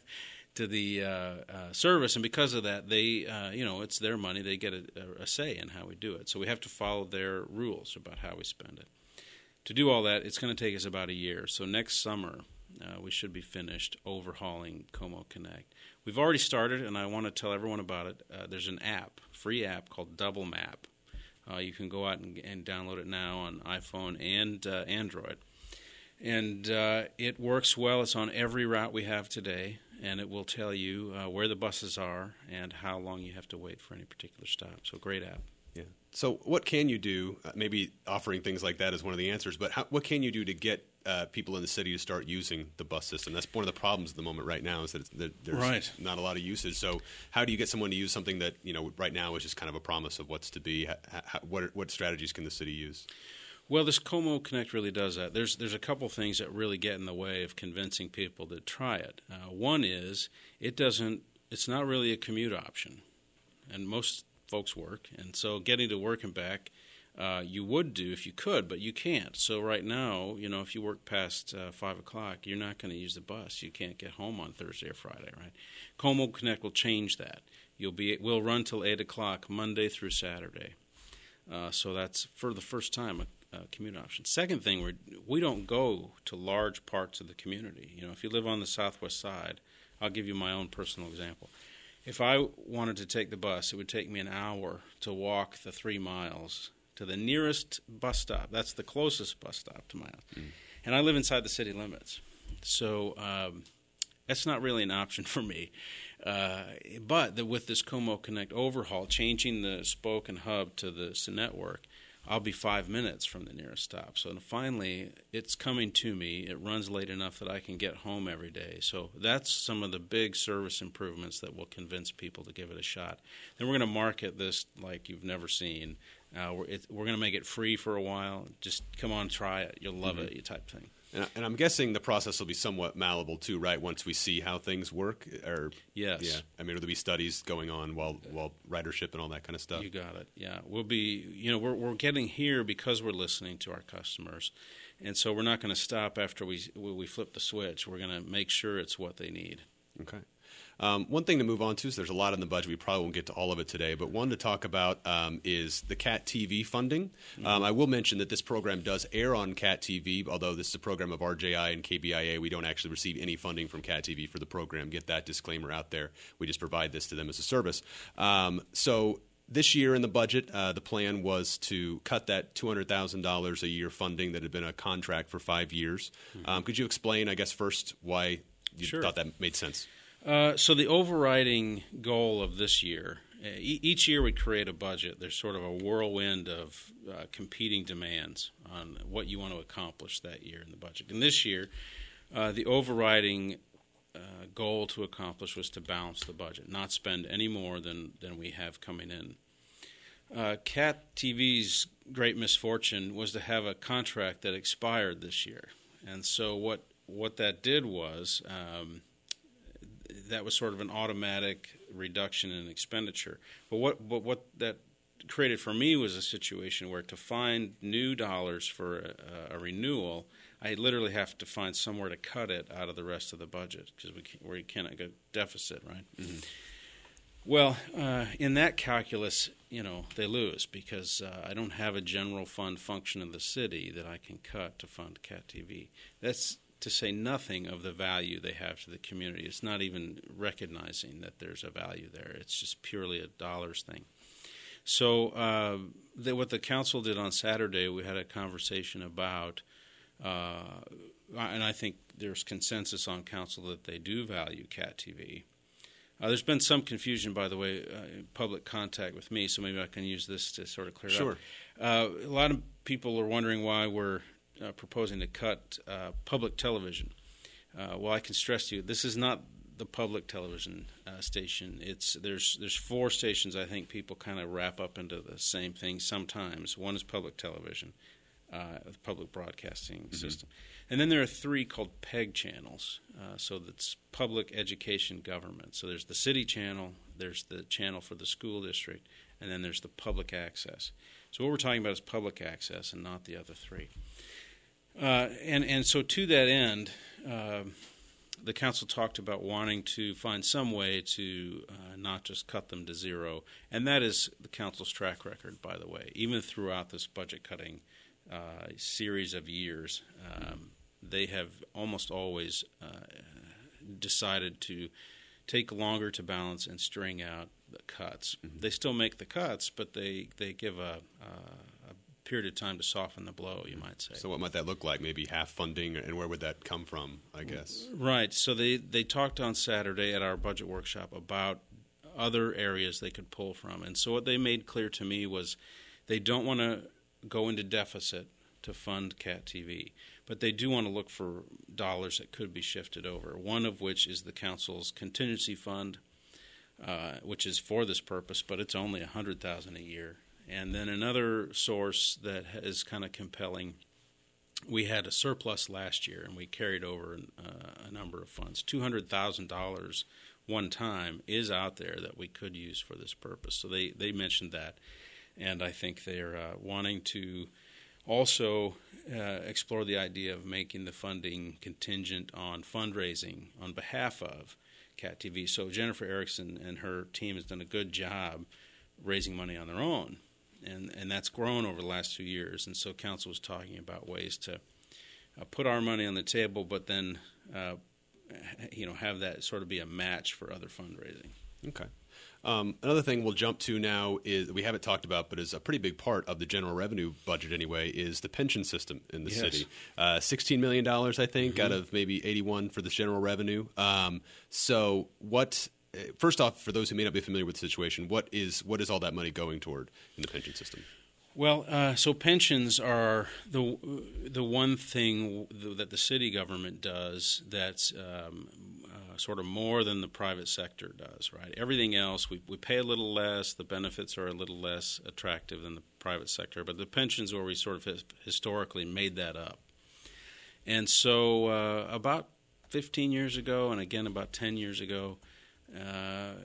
Speaker 4: to the uh, uh, service, and because of that, they, uh, you know, it's their money. They get a, a say in how we do it, so we have to follow their rules about how we spend it. To do all that, it's going to take us about a year. So next summer, uh, we should be finished overhauling Como Connect. We've already started, and I want to tell everyone about it. Uh, there's an app, free app called Double Map. Uh, you can go out and, and download it now on iPhone and uh, Android. And uh, it works well. It's on every route we have today, and it will tell you uh, where the buses are and how long you have to wait for any particular stop. So great app.
Speaker 3: Yeah. So what can you do, uh, maybe offering things like that is one of the answers, but how, what can you do to get uh, people in the city to start using the bus system? That's one of the problems at the moment right now is that, it's, that there's
Speaker 4: right.
Speaker 3: not a lot of usage. So how do you get someone to use something that, you know, right now is just kind of a promise of what's to be? How, how, what, are, what strategies can the city use?
Speaker 4: Well, this Como Connect really does that. There's there's a couple things that really get in the way of convincing people to try it. Uh, one is it doesn't. It's not really a commute option, and most folks work, and so getting to work and back, uh, you would do if you could, but you can't. So right now, you know, if you work past uh, five o'clock, you're not going to use the bus. You can't get home on Thursday or Friday, right? Como Connect will change that. You'll be we'll run till eight o'clock Monday through Saturday. Uh, so that's for the first time. A, uh, commute option. Second thing, we we don't go to large parts of the community. You know, if you live on the southwest side, I'll give you my own personal example. If I wanted to take the bus, it would take me an hour to walk the three miles to the nearest bus stop. That's the closest bus stop to my house. Mm. And I live inside the city limits. So um, that's not really an option for me. Uh, but the, with this Como Connect overhaul, changing the spoke and hub to the network, I'll be five minutes from the nearest stop. So finally, it's coming to me. It runs late enough that I can get home every day. So that's some of the big service improvements that will convince people to give it a shot. Then we're going to market this like you've never seen. Uh, we're it, we're going to make it free for a while. Just come on, try it. You'll love mm-hmm. it, you type thing.
Speaker 3: And, and I'm guessing the process will be somewhat malleable too, right? Once we see how things work, or
Speaker 4: yes,
Speaker 3: yeah. I mean, will there be studies going on while while ridership and all that kind of stuff?
Speaker 4: You got it. Yeah, we'll be. You know, we're we're getting here because we're listening to our customers, and so we're not going to stop after we we flip the switch. We're going to make sure it's what they need.
Speaker 3: Okay. Um, one thing to move on to is there's a lot in the budget. We probably won't get to all of it today, but one to talk about um, is the C A T T V funding. Mm-hmm. Um, I will mention that this program does air on C A T T V, although this is a program of R J I and K B I A. We don't actually receive any funding from C A T T V for the program. Get that disclaimer out there. We just provide this to them as a service. Um, so this year in the budget, uh, the plan was to cut that two hundred thousand dollars a year funding that had been a contract for five years. Mm-hmm. Um, could you explain, I guess, first why you
Speaker 4: sure.
Speaker 3: thought that made sense?
Speaker 4: Uh, so the overriding goal of this year, uh, e- each year we create a budget. There's sort of a whirlwind of uh, competing demands on what you want to accomplish that year in the budget. And this year, uh, the overriding uh, goal to accomplish was to balance the budget, not spend any more than, than we have coming in. Uh, C A T T V's great misfortune was to have a contract that expired this year. And so what, what that did was... Um, that was sort of an automatic reduction in expenditure. But what but what that created for me was a situation where to find new dollars for a, a renewal, I literally have to find somewhere to cut it out of the rest of the budget because we can't, we cannot go deficit, right? Mm-hmm. Well, uh, in that calculus, you know, they lose because uh, I don't have a general fund function in the city that I can cut to fund C A T T V. That's to say nothing of the value they have to the community. It's not even recognizing that there's a value there. It's just purely a dollars thing. So uh, the, what the council did on Saturday, we had a conversation about, uh, and I think there's consensus on council that they do value C A T T V. Uh, there's been some confusion, by the way, uh, in public contact with me, so maybe I can use this to sort of clear it
Speaker 3: sure.
Speaker 4: up. Uh, a lot of people are wondering why we're Uh, proposing to cut uh, public television. Uh, well, I can stress to you, this is not the public television uh, station. It's there's there's four stations I think people kind of wrap up into the same thing sometimes. One is public television, uh, the public broadcasting mm-hmm. system. And then there are three called PEG channels. Uh, so that's public education government. So there's the city channel, there's the channel for the school district, and then there's the public access. So what we're talking about is public access and not the other three. Uh, and, and so to that end, uh, the council talked about wanting to find some way to uh, not just cut them to zero. And that is the council's track record, by the way. Even throughout this budget-cutting uh, series of years, um, they have almost always uh, decided to take longer to balance and string out the cuts. Mm-hmm. They still make the cuts, but they, they give a... Uh, period of time to soften the blow, you might say.
Speaker 3: So what might that look like? Maybe half funding, and where would that come from, I guess?
Speaker 4: Right. So they, they talked on Saturday at our budget workshop about other areas they could pull from. And so what they made clear to me was they don't want to go into deficit to fund C A T T V, but they do want to look for dollars that could be shifted over, one of which is the council's contingency fund, uh, which is for this purpose, but it's only one hundred thousand dollars a year. And then another source that is kind of compelling, we had a surplus last year, and we carried over uh, a number of funds. two hundred thousand dollars one time is out there that we could use for this purpose. So they, they mentioned that, and I think they're uh, wanting to also uh, explore the idea of making the funding contingent on fundraising on behalf of C A T T V. So Jennifer Erickson and her team has done a good job raising money on their own. and and that's grown over the last few years. And so council was talking about ways to uh, put our money on the table, but then uh, you know have that sort of be a match for other fundraising.
Speaker 3: Okay. Um, another thing we'll jump to now is we haven't talked about, but is a pretty big part of the general revenue budget anyway, is the pension system in the
Speaker 4: yes.
Speaker 3: city. Uh, sixteen million dollars, I think,
Speaker 4: mm-hmm.
Speaker 3: out of maybe eighty-one for this general revenue. Um, so what? First off, for those who may not be familiar with the situation, what is what is all that money going toward in the pension system?
Speaker 4: Well, uh, so pensions are the the one thing that the city government does that's um, uh, sort of more than the private sector does, right? Everything else, we we pay a little less, the benefits are a little less attractive than the private sector, but the pensions where we sort of has historically made that up. And so uh, about fifteen years ago, and again about ten years ago, uh,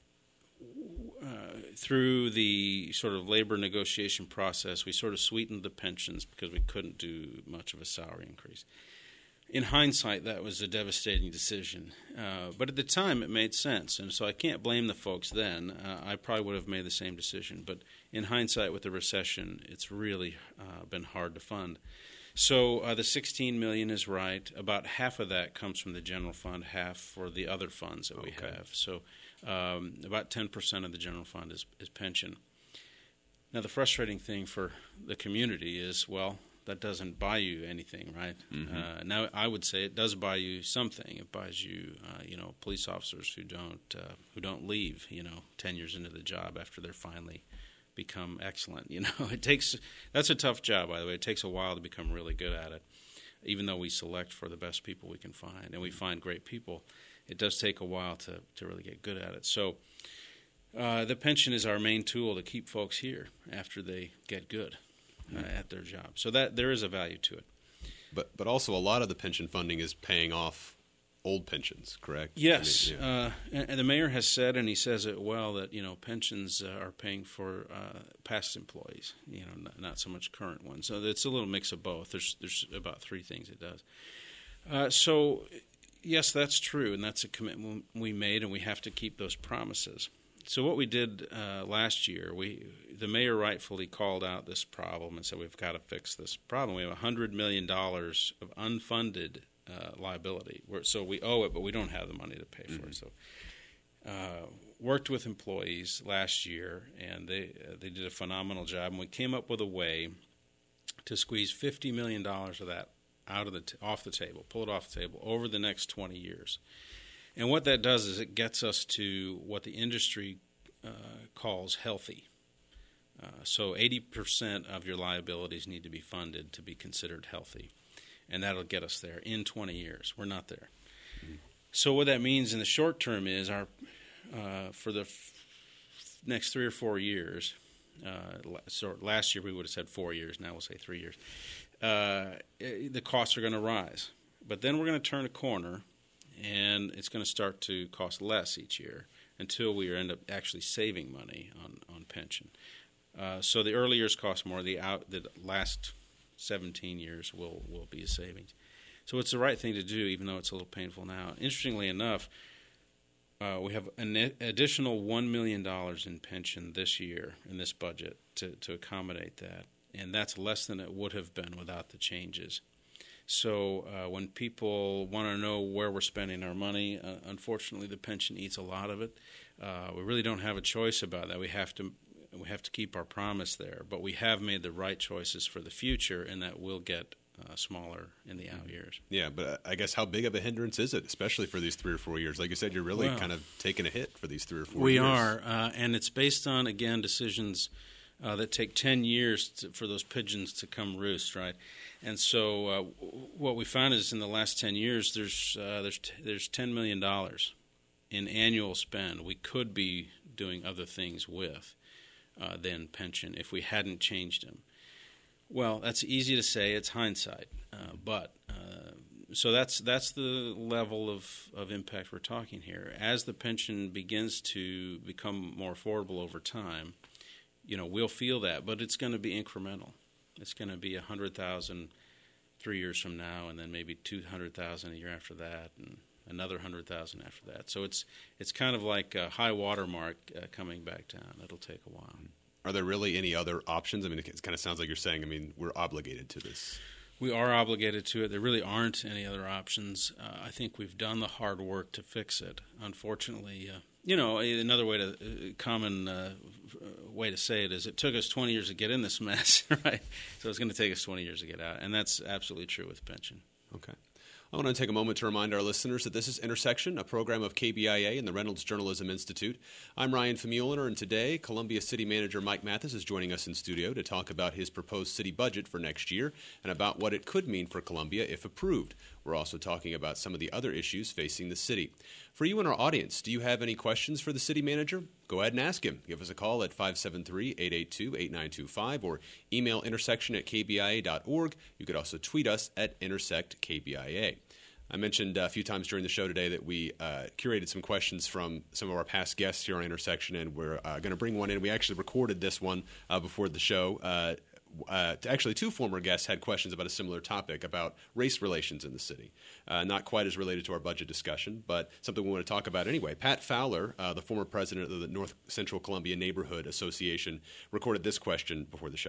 Speaker 4: Uh, through the sort of labor negotiation process, we sort of sweetened the pensions because we couldn't do much of a salary increase. In hindsight, that was a devastating decision. Uh, but at the time, it made sense. And so I can't blame the folks then. Uh, I probably would have made the same decision. But in hindsight, with the recession, it's really uh, been hard to fund. So uh, the sixteen million dollars is right. About half of that comes from the general fund, half for the other funds that we
Speaker 3: okay.
Speaker 4: have. So um, about ten percent of the general fund is, is pension. Now, the frustrating thing for the community is, well, that doesn't buy you anything, right?
Speaker 3: Mm-hmm.
Speaker 4: Uh, now, I would say it does buy you something. It buys you, uh, you know, police officers who don't uh, who don't leave, you know, ten years into the job after they're finally become excellent. You know, it takes that's a tough job, by the way. It takes a while to become really good at it. Even though we select for the best people we can find, and we find great people, it does take a while to, to really get good at it. So uh, the pension is our main tool to keep folks here after they get good uh, at their job. So that there is a value to it.
Speaker 3: But but also a lot of the pension funding is paying off old pensions, correct?
Speaker 4: Yes,
Speaker 3: I mean, yeah.
Speaker 4: uh, and, and the mayor has said, and he says it well, that you know pensions uh, are paying for uh, past employees, you know, not, not so much current ones. So it's a little mix of both. There's there's about three things it does. Uh, so yes, that's true, and that's a commitment we made, and we have to keep those promises. So what we did uh, last year, we the mayor rightfully called out this problem and said we've got to fix this problem. We have one hundred million dollars of unfunded Uh, liability. We're, so we owe it, but we don't have the money to pay for mm-hmm. it. So uh, worked with employees last year, and they uh, they did a phenomenal job. And we came up with a way to squeeze fifty million dollars of that out of the t- off the table, pull it off the table over the next twenty years. And what that does is it gets us to what the industry uh, calls healthy. Uh, so eighty percent of your liabilities need to be funded to be considered healthy. And that'll get us there in twenty years. We're not there. Mm-hmm. So what that means in the short term is our uh, for the f- next three or four years, uh, so last year we would have said four years, now we'll say three years, uh, the costs are going to rise. But then we're going to turn a corner, and it's going to start to cost less each year until we end up actually saving money on, on pension. Uh, so the early years cost more, the out the last seventeen years will, will be a savings. So it's the right thing to do, even though it's a little painful now. Interestingly enough, uh, we have an additional one million dollars in pension this year in this budget to, to accommodate that, and that's less than it would have been without the changes. So uh, when people want to know where we're spending our money, uh, unfortunately the pension eats a lot of it. Uh, we really don't have a choice about that. We have to We have to keep our promise there, but we have made the right choices for the future, and that will get uh, smaller in the out years.
Speaker 3: Yeah, but I guess how big of a hindrance is it, especially for these three or four years? Like you said, you're really
Speaker 4: well,
Speaker 3: kind of taking a hit for these three or four
Speaker 4: we
Speaker 3: years.
Speaker 4: We are, uh, and it's based on, again, decisions uh, that take ten years to, for those pigeons to come roost, right? And so uh, what we found is in the last ten years, there's uh, there's t- there's ten million dollars in annual spend we could be doing other things with. Uh, than pension if we hadn't changed them. Well, that's easy to say. It's hindsight, uh, but uh, so that's that's the level of, of impact we're talking here. As the pension begins to become more affordable over time, you know, we'll feel that, but it's going to be incremental. It's going to be a hundred thousand three years from now, and then maybe two hundred thousand a year after that, and another hundred thousand after that. So it's it's kind of like a high water mark uh, coming back down. It'll take a while.
Speaker 3: are there really any other options? I mean, it kind of sounds like you're saying, I mean, we're obligated to this.
Speaker 4: We are obligated to it. There really aren't any other options. Uh, I think we've done the hard work to fix it. Unfortunately, uh, you know, another way to uh, common uh, way to say it is it took us twenty years to get in this mess, right? So it's going to take us twenty years to get out, and that's absolutely true with pension.
Speaker 3: Okay. I want to take a moment to remind our listeners that this is Intersection, a program of K B I A and the Reynolds Journalism Institute. I'm Ryan Famuliner, and today Columbia City Manager Mike Mathis is joining us in studio to talk about his proposed city budget for next year and about what it could mean for Columbia if approved. We're also talking about some of the other issues facing the city. For you in our audience, do you have any questions for the city manager? Go ahead and ask him. Give us a call at five seven three, eight eight two, eight nine two five or email intersection at k b i a dot org. You could also tweet us at intersect K B I A. I mentioned a few times during the show today that we uh, curated some questions from some of our past guests here on Intersection, and we're uh, going to bring one in. We actually recorded this one uh, before the show. Uh, uh, actually, two former guests had questions about a similar topic, about race relations in the city. Uh, not quite as related to our budget discussion, but something we want to talk about anyway. Pat Fowler, uh, the former president of the North Central Columbia Neighborhood Association, recorded this question before the show.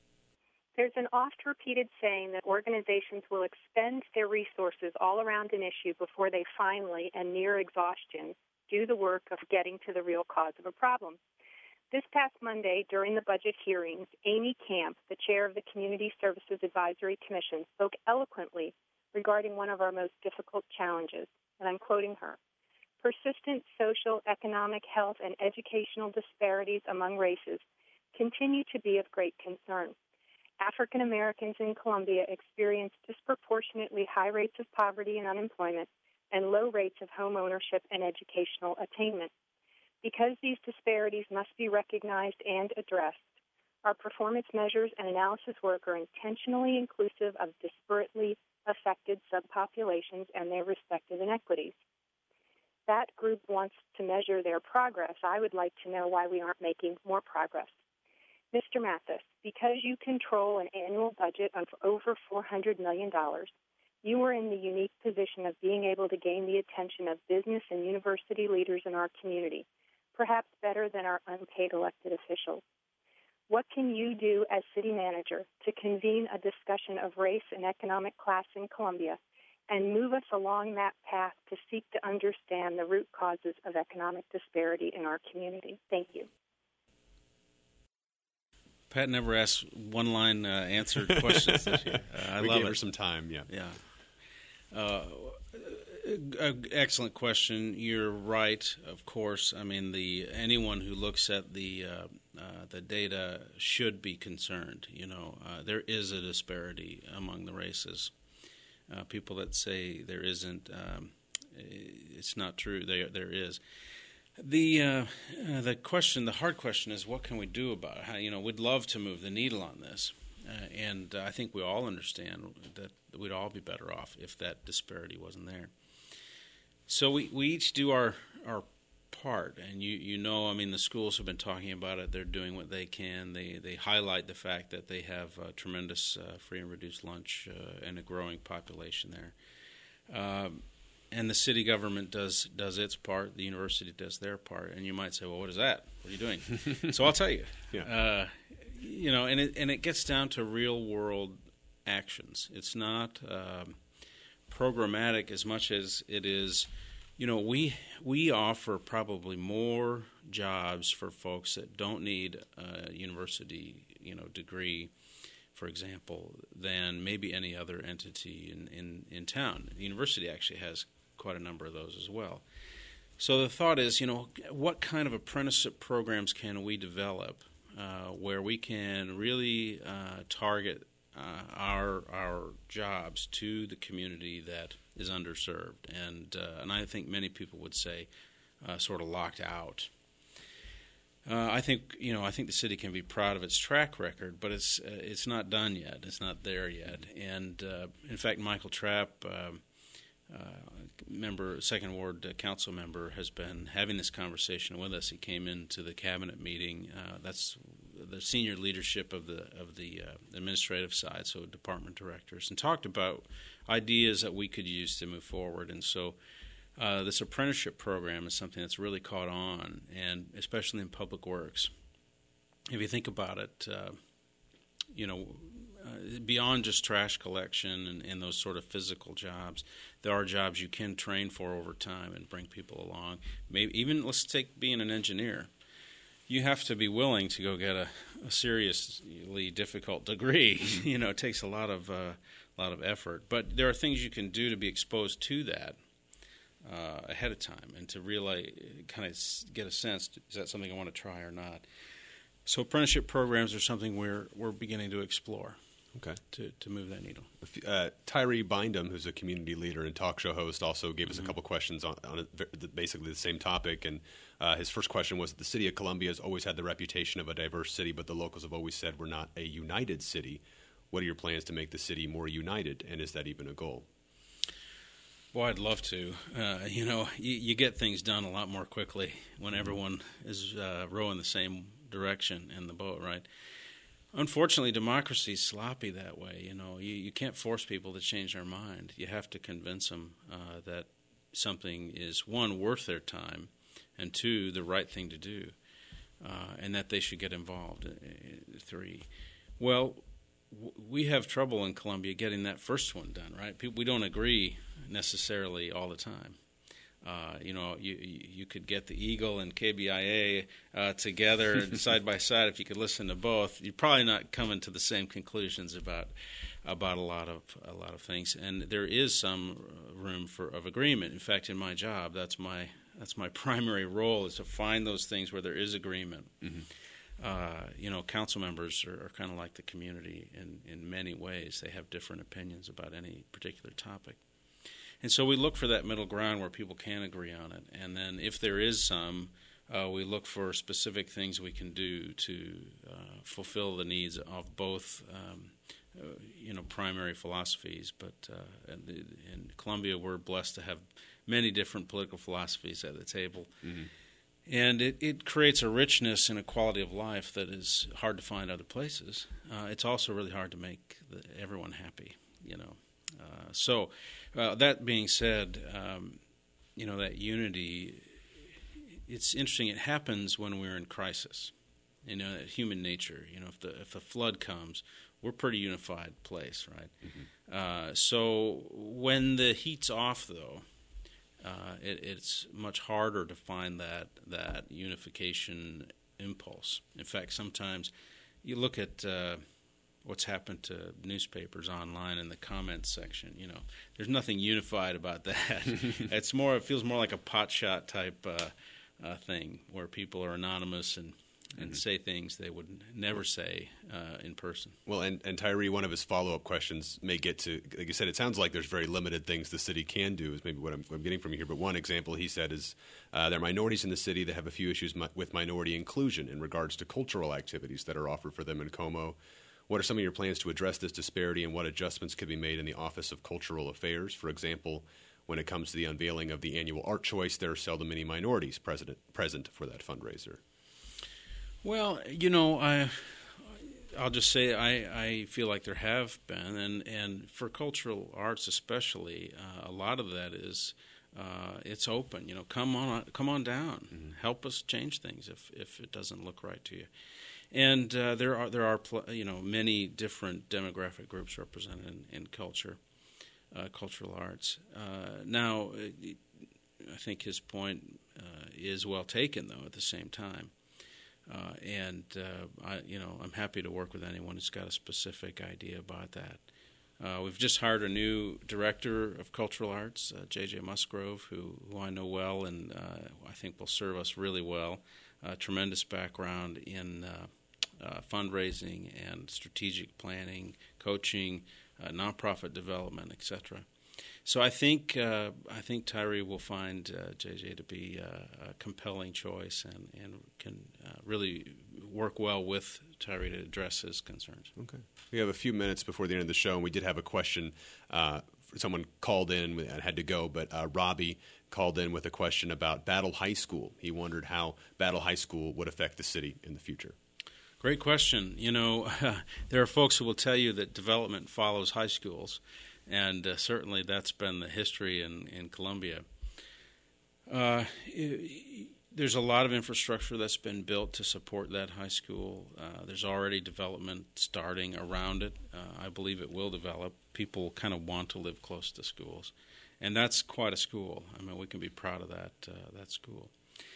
Speaker 5: There's an oft-repeated saying that organizations will expend their resources all around an issue before they finally, and near exhaustion, do the work of getting to the real cause of a problem. This past Monday, during the budget hearings, Amy Camp, the chair of the Community Services Advisory Commission, spoke eloquently regarding one of our most difficult challenges, and I'm quoting her. Persistent social, economic, health, and educational disparities among races continue to be of great concern. African Americans in Columbia experience disproportionately high rates of poverty and unemployment and low rates of home ownership and educational attainment. Because these disparities must be recognized and addressed, our performance measures and analysis work are intentionally inclusive of disparately affected subpopulations and their respective inequities. That group wants to measure their progress. I would like to know why we aren't making more progress. Mister Mathis, because you control an annual budget of over four hundred million dollars, you are in the unique position of being able to gain the attention of business and university leaders in our community, perhaps better than our unpaid elected officials. What can you do as city manager to convene a discussion of race and economic class in Columbia and move us along that path to seek to understand the root causes of economic disparity in our community? Thank you.
Speaker 4: Pat never asked one-line uh, answered questions this year. Uh, I
Speaker 3: we
Speaker 4: love
Speaker 3: gave
Speaker 4: it.
Speaker 3: her some time, yeah.
Speaker 4: Yeah. Uh, excellent question. You're right, of course. I mean, the anyone who looks at the uh, uh, the data should be concerned. You know, uh, there is a disparity among the races. Uh, people that say there isn't, um, it's not true. There, there is. The uh, uh, the question, the hard question, is what can we do about it? How, you know, we'd love to move the needle on this, uh, and uh, I think we all understand that we'd all be better off if that disparity wasn't there. So we, we each do our our part, and you you know, I mean, the schools have been talking about it. They're doing what they can. They they highlight the fact that they have a tremendous uh, free and reduced lunch uh, and a growing population there. Um, And the city government does does its part. The university does their part. And you might say, well, what is that? What are you doing? So I'll tell you.
Speaker 3: Yeah.
Speaker 4: Uh, you know, and it and it gets down to real world actions. It's not um, programmatic as much as it is. You know, we we offer probably more jobs for folks that don't need a university, you know, degree, for example, than maybe any other entity in, in, in town. The university actually has quite a number of those as well. So the thought is, you know, what kind of apprenticeship programs can we develop uh, where we can really uh, target uh, our our jobs to the community that is underserved, and uh, and I think many people would say uh, sort of locked out. Uh, I think you know. I think the city can be proud of its track record, but it's uh, it's not done yet. It's not there yet. And uh, in fact, Michael Trapp, uh, uh, member, Second Ward uh, Council member, has been having this conversation with us. He came into the cabinet meeting. Uh, that's the senior leadership of the of the uh, administrative side, so department directors, and talked about ideas that we could use to move forward. And so. Uh, this apprenticeship program is something that's really caught on, and especially in public works. if you think about it, uh, you know, uh, beyond just trash collection and, and those sort of physical jobs, there are jobs you can train for over time and bring people along. Maybe even, let's take being an engineer. You have to be willing to go get a, a seriously difficult degree. You know, it takes a lot of uh, lot of effort. But there are things you can do to be exposed to that uh, ahead of time and to really kind of get a sense, is that something I want to try or not? So apprenticeship programs are something we're we're beginning to explore. Okay. To to move that needle.
Speaker 3: Uh, Tyree Bindum, who's a community leader and talk show host, also gave us mm-hmm. a couple questions on, on a, basically the same topic. And uh, his first question was, the city of Columbia has always had the reputation of a diverse city, but the locals have always said we're not a united city. What are your plans to make the city more united, and is that even a goal?
Speaker 4: Well, I'd love to. Uh, you know, you, you get things done a lot more quickly when everyone is uh, rowing the same direction in the boat, right? Unfortunately, democracy is sloppy that way. You know, you, you can't force people to change their mind. You have to convince them uh, that something is, one, worth their time, and two, the right thing to do, uh, and that they should get involved. Uh, three. Well, w- we have trouble in Columbia getting that first one done, right? People, we don't agree necessarily all the time. Uh, you know, you you could get the Eagle and K B I A uh, together side by side. If you could listen to both, you're probably not coming to the same conclusions about about a lot of a lot of things. And there is some room for of agreement. In fact, in my job, that's my that's my primary role, is to find those things where there is agreement. Mm-hmm. Uh, you know, council members are, are kind of like the community in in many ways. They have different opinions about any particular topic. And so we look for that middle ground where people can agree on it. And then if there is some, uh, we look for specific things we can do to uh, fulfill the needs of both, um, uh, you know, primary philosophies. But uh, in, in Columbia, we're blessed to have many different political philosophies at the table. Mm-hmm. And it, it creates a richness and a quality of life that is hard to find other places. Uh, it's also really hard to make the, everyone happy, you know. Uh, so, uh, that being said, um, you know, that unity, it's interesting. It happens when we're in crisis. You know, human nature. You know, if the if a flood comes, we're a pretty unified place, right? Mm-hmm. Uh, so when the heat's off, though, uh, it, it's much harder to find that that unification impulse. In fact, sometimes you look at uh, what's happened to newspapers online in the comments section. You know, there's nothing unified about that. It's more, it feels more like a pot shot type uh, uh, thing where people are anonymous and, and mm-hmm. say things they would never say uh, in person.
Speaker 3: Well, and, and Tyree, one of his follow-up questions may get to, like you said, it sounds like there's very limited things the city can do is maybe what I'm, what I'm getting from you here. But one example he said is uh, there are minorities in the city that have a few issues mi- with minority inclusion in regards to cultural activities that are offered for them in Como. What are some of your plans to address this disparity, and what adjustments could be made in the Office of Cultural Affairs? For example, when it comes to the unveiling of the annual Art Choice, there are seldom any minorities present, present for that fundraiser.
Speaker 4: Well, you know, I, I'll just say I, I feel like there have been, and, and for cultural arts especially, uh, a lot of that is uh, it's open. You know, come on, come on down, mm-hmm. help us change things if if it doesn't look right to you. And uh, there are there are you know many different demographic groups represented in, in culture, uh, cultural arts. Uh, now, I think his point uh, is well taken, though. At the same time, uh, and uh, I you know I'm happy to work with anyone who's got a specific idea about that. Uh, we've just hired a new director of cultural arts, uh, J J Musgrove, who who I know well, and uh, I think will serve us really well. Uh, tremendous background in uh, uh, fundraising and strategic planning, coaching, uh, nonprofit development, et cetera. So I think uh, I think Tyree will find uh, J J to be uh, a compelling choice and, and can uh, really work well with Tyree to address his concerns.
Speaker 3: Okay. We have a few minutes before the end of the show, and we did have a question. Uh, someone called in and had to go, but uh, Robbie called in with a question about Battle High School. He wondered how Battle High School would affect the city in the future.
Speaker 4: Great question. You know, there are folks who will tell you that development follows high schools, and uh, certainly that's been the history in, in Columbia. Uh, there's a lot of infrastructure that's been built to support that high school. Uh, there's already development starting around it. Uh, I believe it will develop. People kind of want to live close to schools, and that's quite a school. I mean, we can be proud of that uh, that school.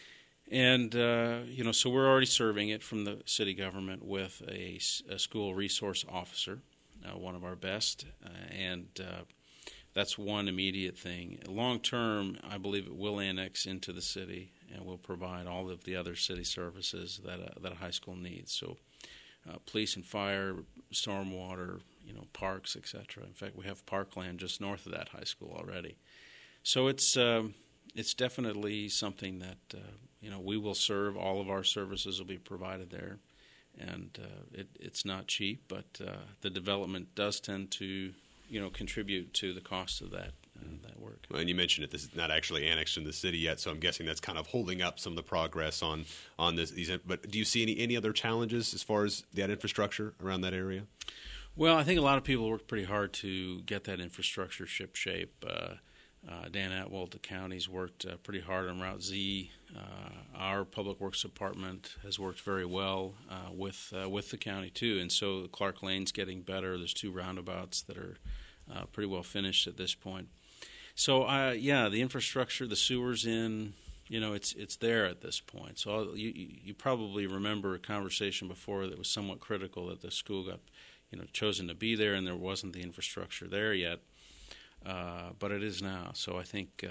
Speaker 4: And, uh, you know, so we're already serving it from the city government with a, a school resource officer, uh, one of our best, uh, and uh, that's one immediate thing. Long term, I believe it will annex into the city and will provide all of the other city services that a, that a high school needs. So uh, police and fire, stormwater, you know, parks, et cetera. In fact, we have parkland just north of that high school already. So it's um, it's definitely something that, uh, you know, we will serve. All of our services will be provided there. And uh, it, it's not cheap, but uh, the development does tend to, you know, contribute to the cost of that uh, that work.
Speaker 3: Well, and you mentioned it. This is not actually annexed in the city yet, so I'm guessing that's kind of holding up some of the progress on on this. These, but do you see any any other challenges as far as that infrastructure around that area?
Speaker 4: Well, I think a lot of people work pretty hard to get that infrastructure ship shape. Uh, uh, Dan Atwell, the county's worked uh, pretty hard on Route Z. Uh, our Public Works Department has worked very well uh, with uh, with the county too, and so Clark Lane's getting better. There's two roundabouts that are uh, pretty well finished at this point. So, uh, yeah, the infrastructure, the sewers in, you know, it's it's there at this point. So you you probably remember a conversation before that was somewhat critical that the school got, you know, chosen to be there and there wasn't the infrastructure there yet, uh, but it is now. So I think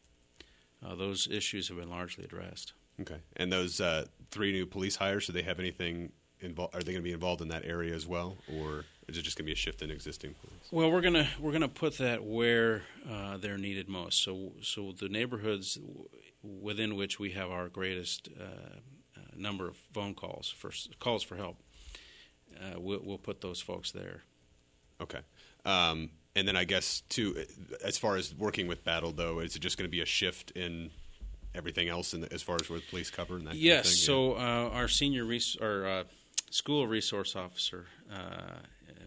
Speaker 4: uh, uh, those issues have been largely addressed.
Speaker 3: Okay, and those uh, three new police hires, do they have anything involved? Are they going to be involved in that area as well, or is it just going to be a shift in existing police?
Speaker 4: Well, we're gonna we're gonna put that where uh, they're needed most. So so the neighborhoods w- within which we have our greatest uh, uh, number of phone calls for calls for help, uh, we'll, we'll put those folks there.
Speaker 3: Okay, um, and then I guess too, as far as working with Battle though, is it just going to be a shift in everything else in the, as far as what police cover and that
Speaker 4: yes,
Speaker 3: kind of thing?
Speaker 4: so uh, our senior res- or uh, school resource officer uh,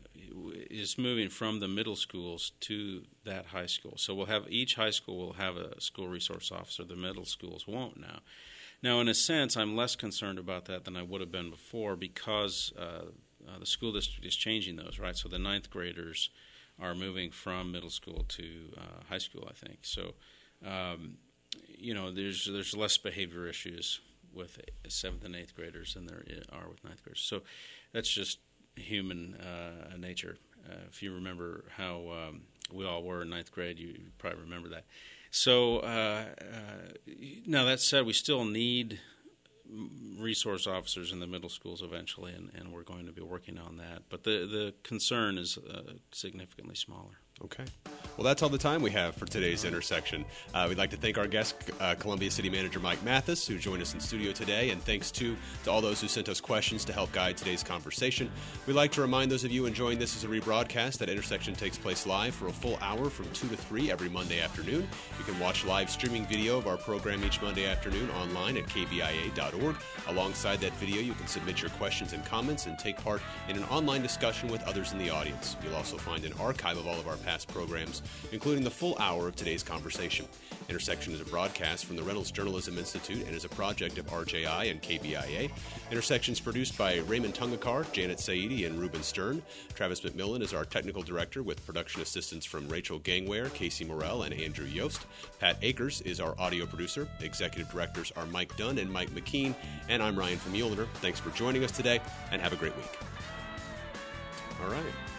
Speaker 4: is moving from the middle schools to that high school. So we'll have each high school will have a school resource officer. The middle schools won't now. Now, in a sense, I'm less concerned about that than I would have been before because uh, uh, the school district is changing those, right? So the ninth graders are moving from middle school to uh, high school, I think. So, um, you know, there's there's less behavior issues with seventh and eighth graders than there are with ninth graders. So that's just human uh, nature. Uh, if you remember how um, we all were in ninth grade, you, you probably remember that. So uh, uh, now that said, we still need resource officers in the middle schools eventually, and, and we're going to be working on that. But the, the concern is uh, significantly smaller.
Speaker 3: Okay. Well, that's all the time we have for today's Intersection. Uh, we'd like to thank our guest, uh, Columbia City Manager Mike Mathis, who joined us in studio today, and thanks, too, to all those who sent us questions to help guide today's conversation. We'd like to remind those of you enjoying this as a rebroadcast that Intersection takes place live for a full hour from two to three every Monday afternoon. You can watch live streaming video of our program each Monday afternoon online at k b i a dot org. Alongside that video, you can submit your questions and comments and take part in an online discussion with others in the audience. You'll also find an archive of all of our past programs, including the full hour of today's conversation. Intersection is a broadcast from the Reynolds Journalism Institute and is a project of R J I and K B I A. Intersection is produced by Raymond Tungakar, Janet Saidi, and Ruben Stern. Travis McMillan is our technical director with production assistance from Rachel Gangware, Casey Morell, and Andrew Yost. Pat Akers is our audio producer. Executive directors are Mike Dunn and Mike McKean, and I'm Ryan from Muehlner. Thanks for joining us today, and have a great week. All right.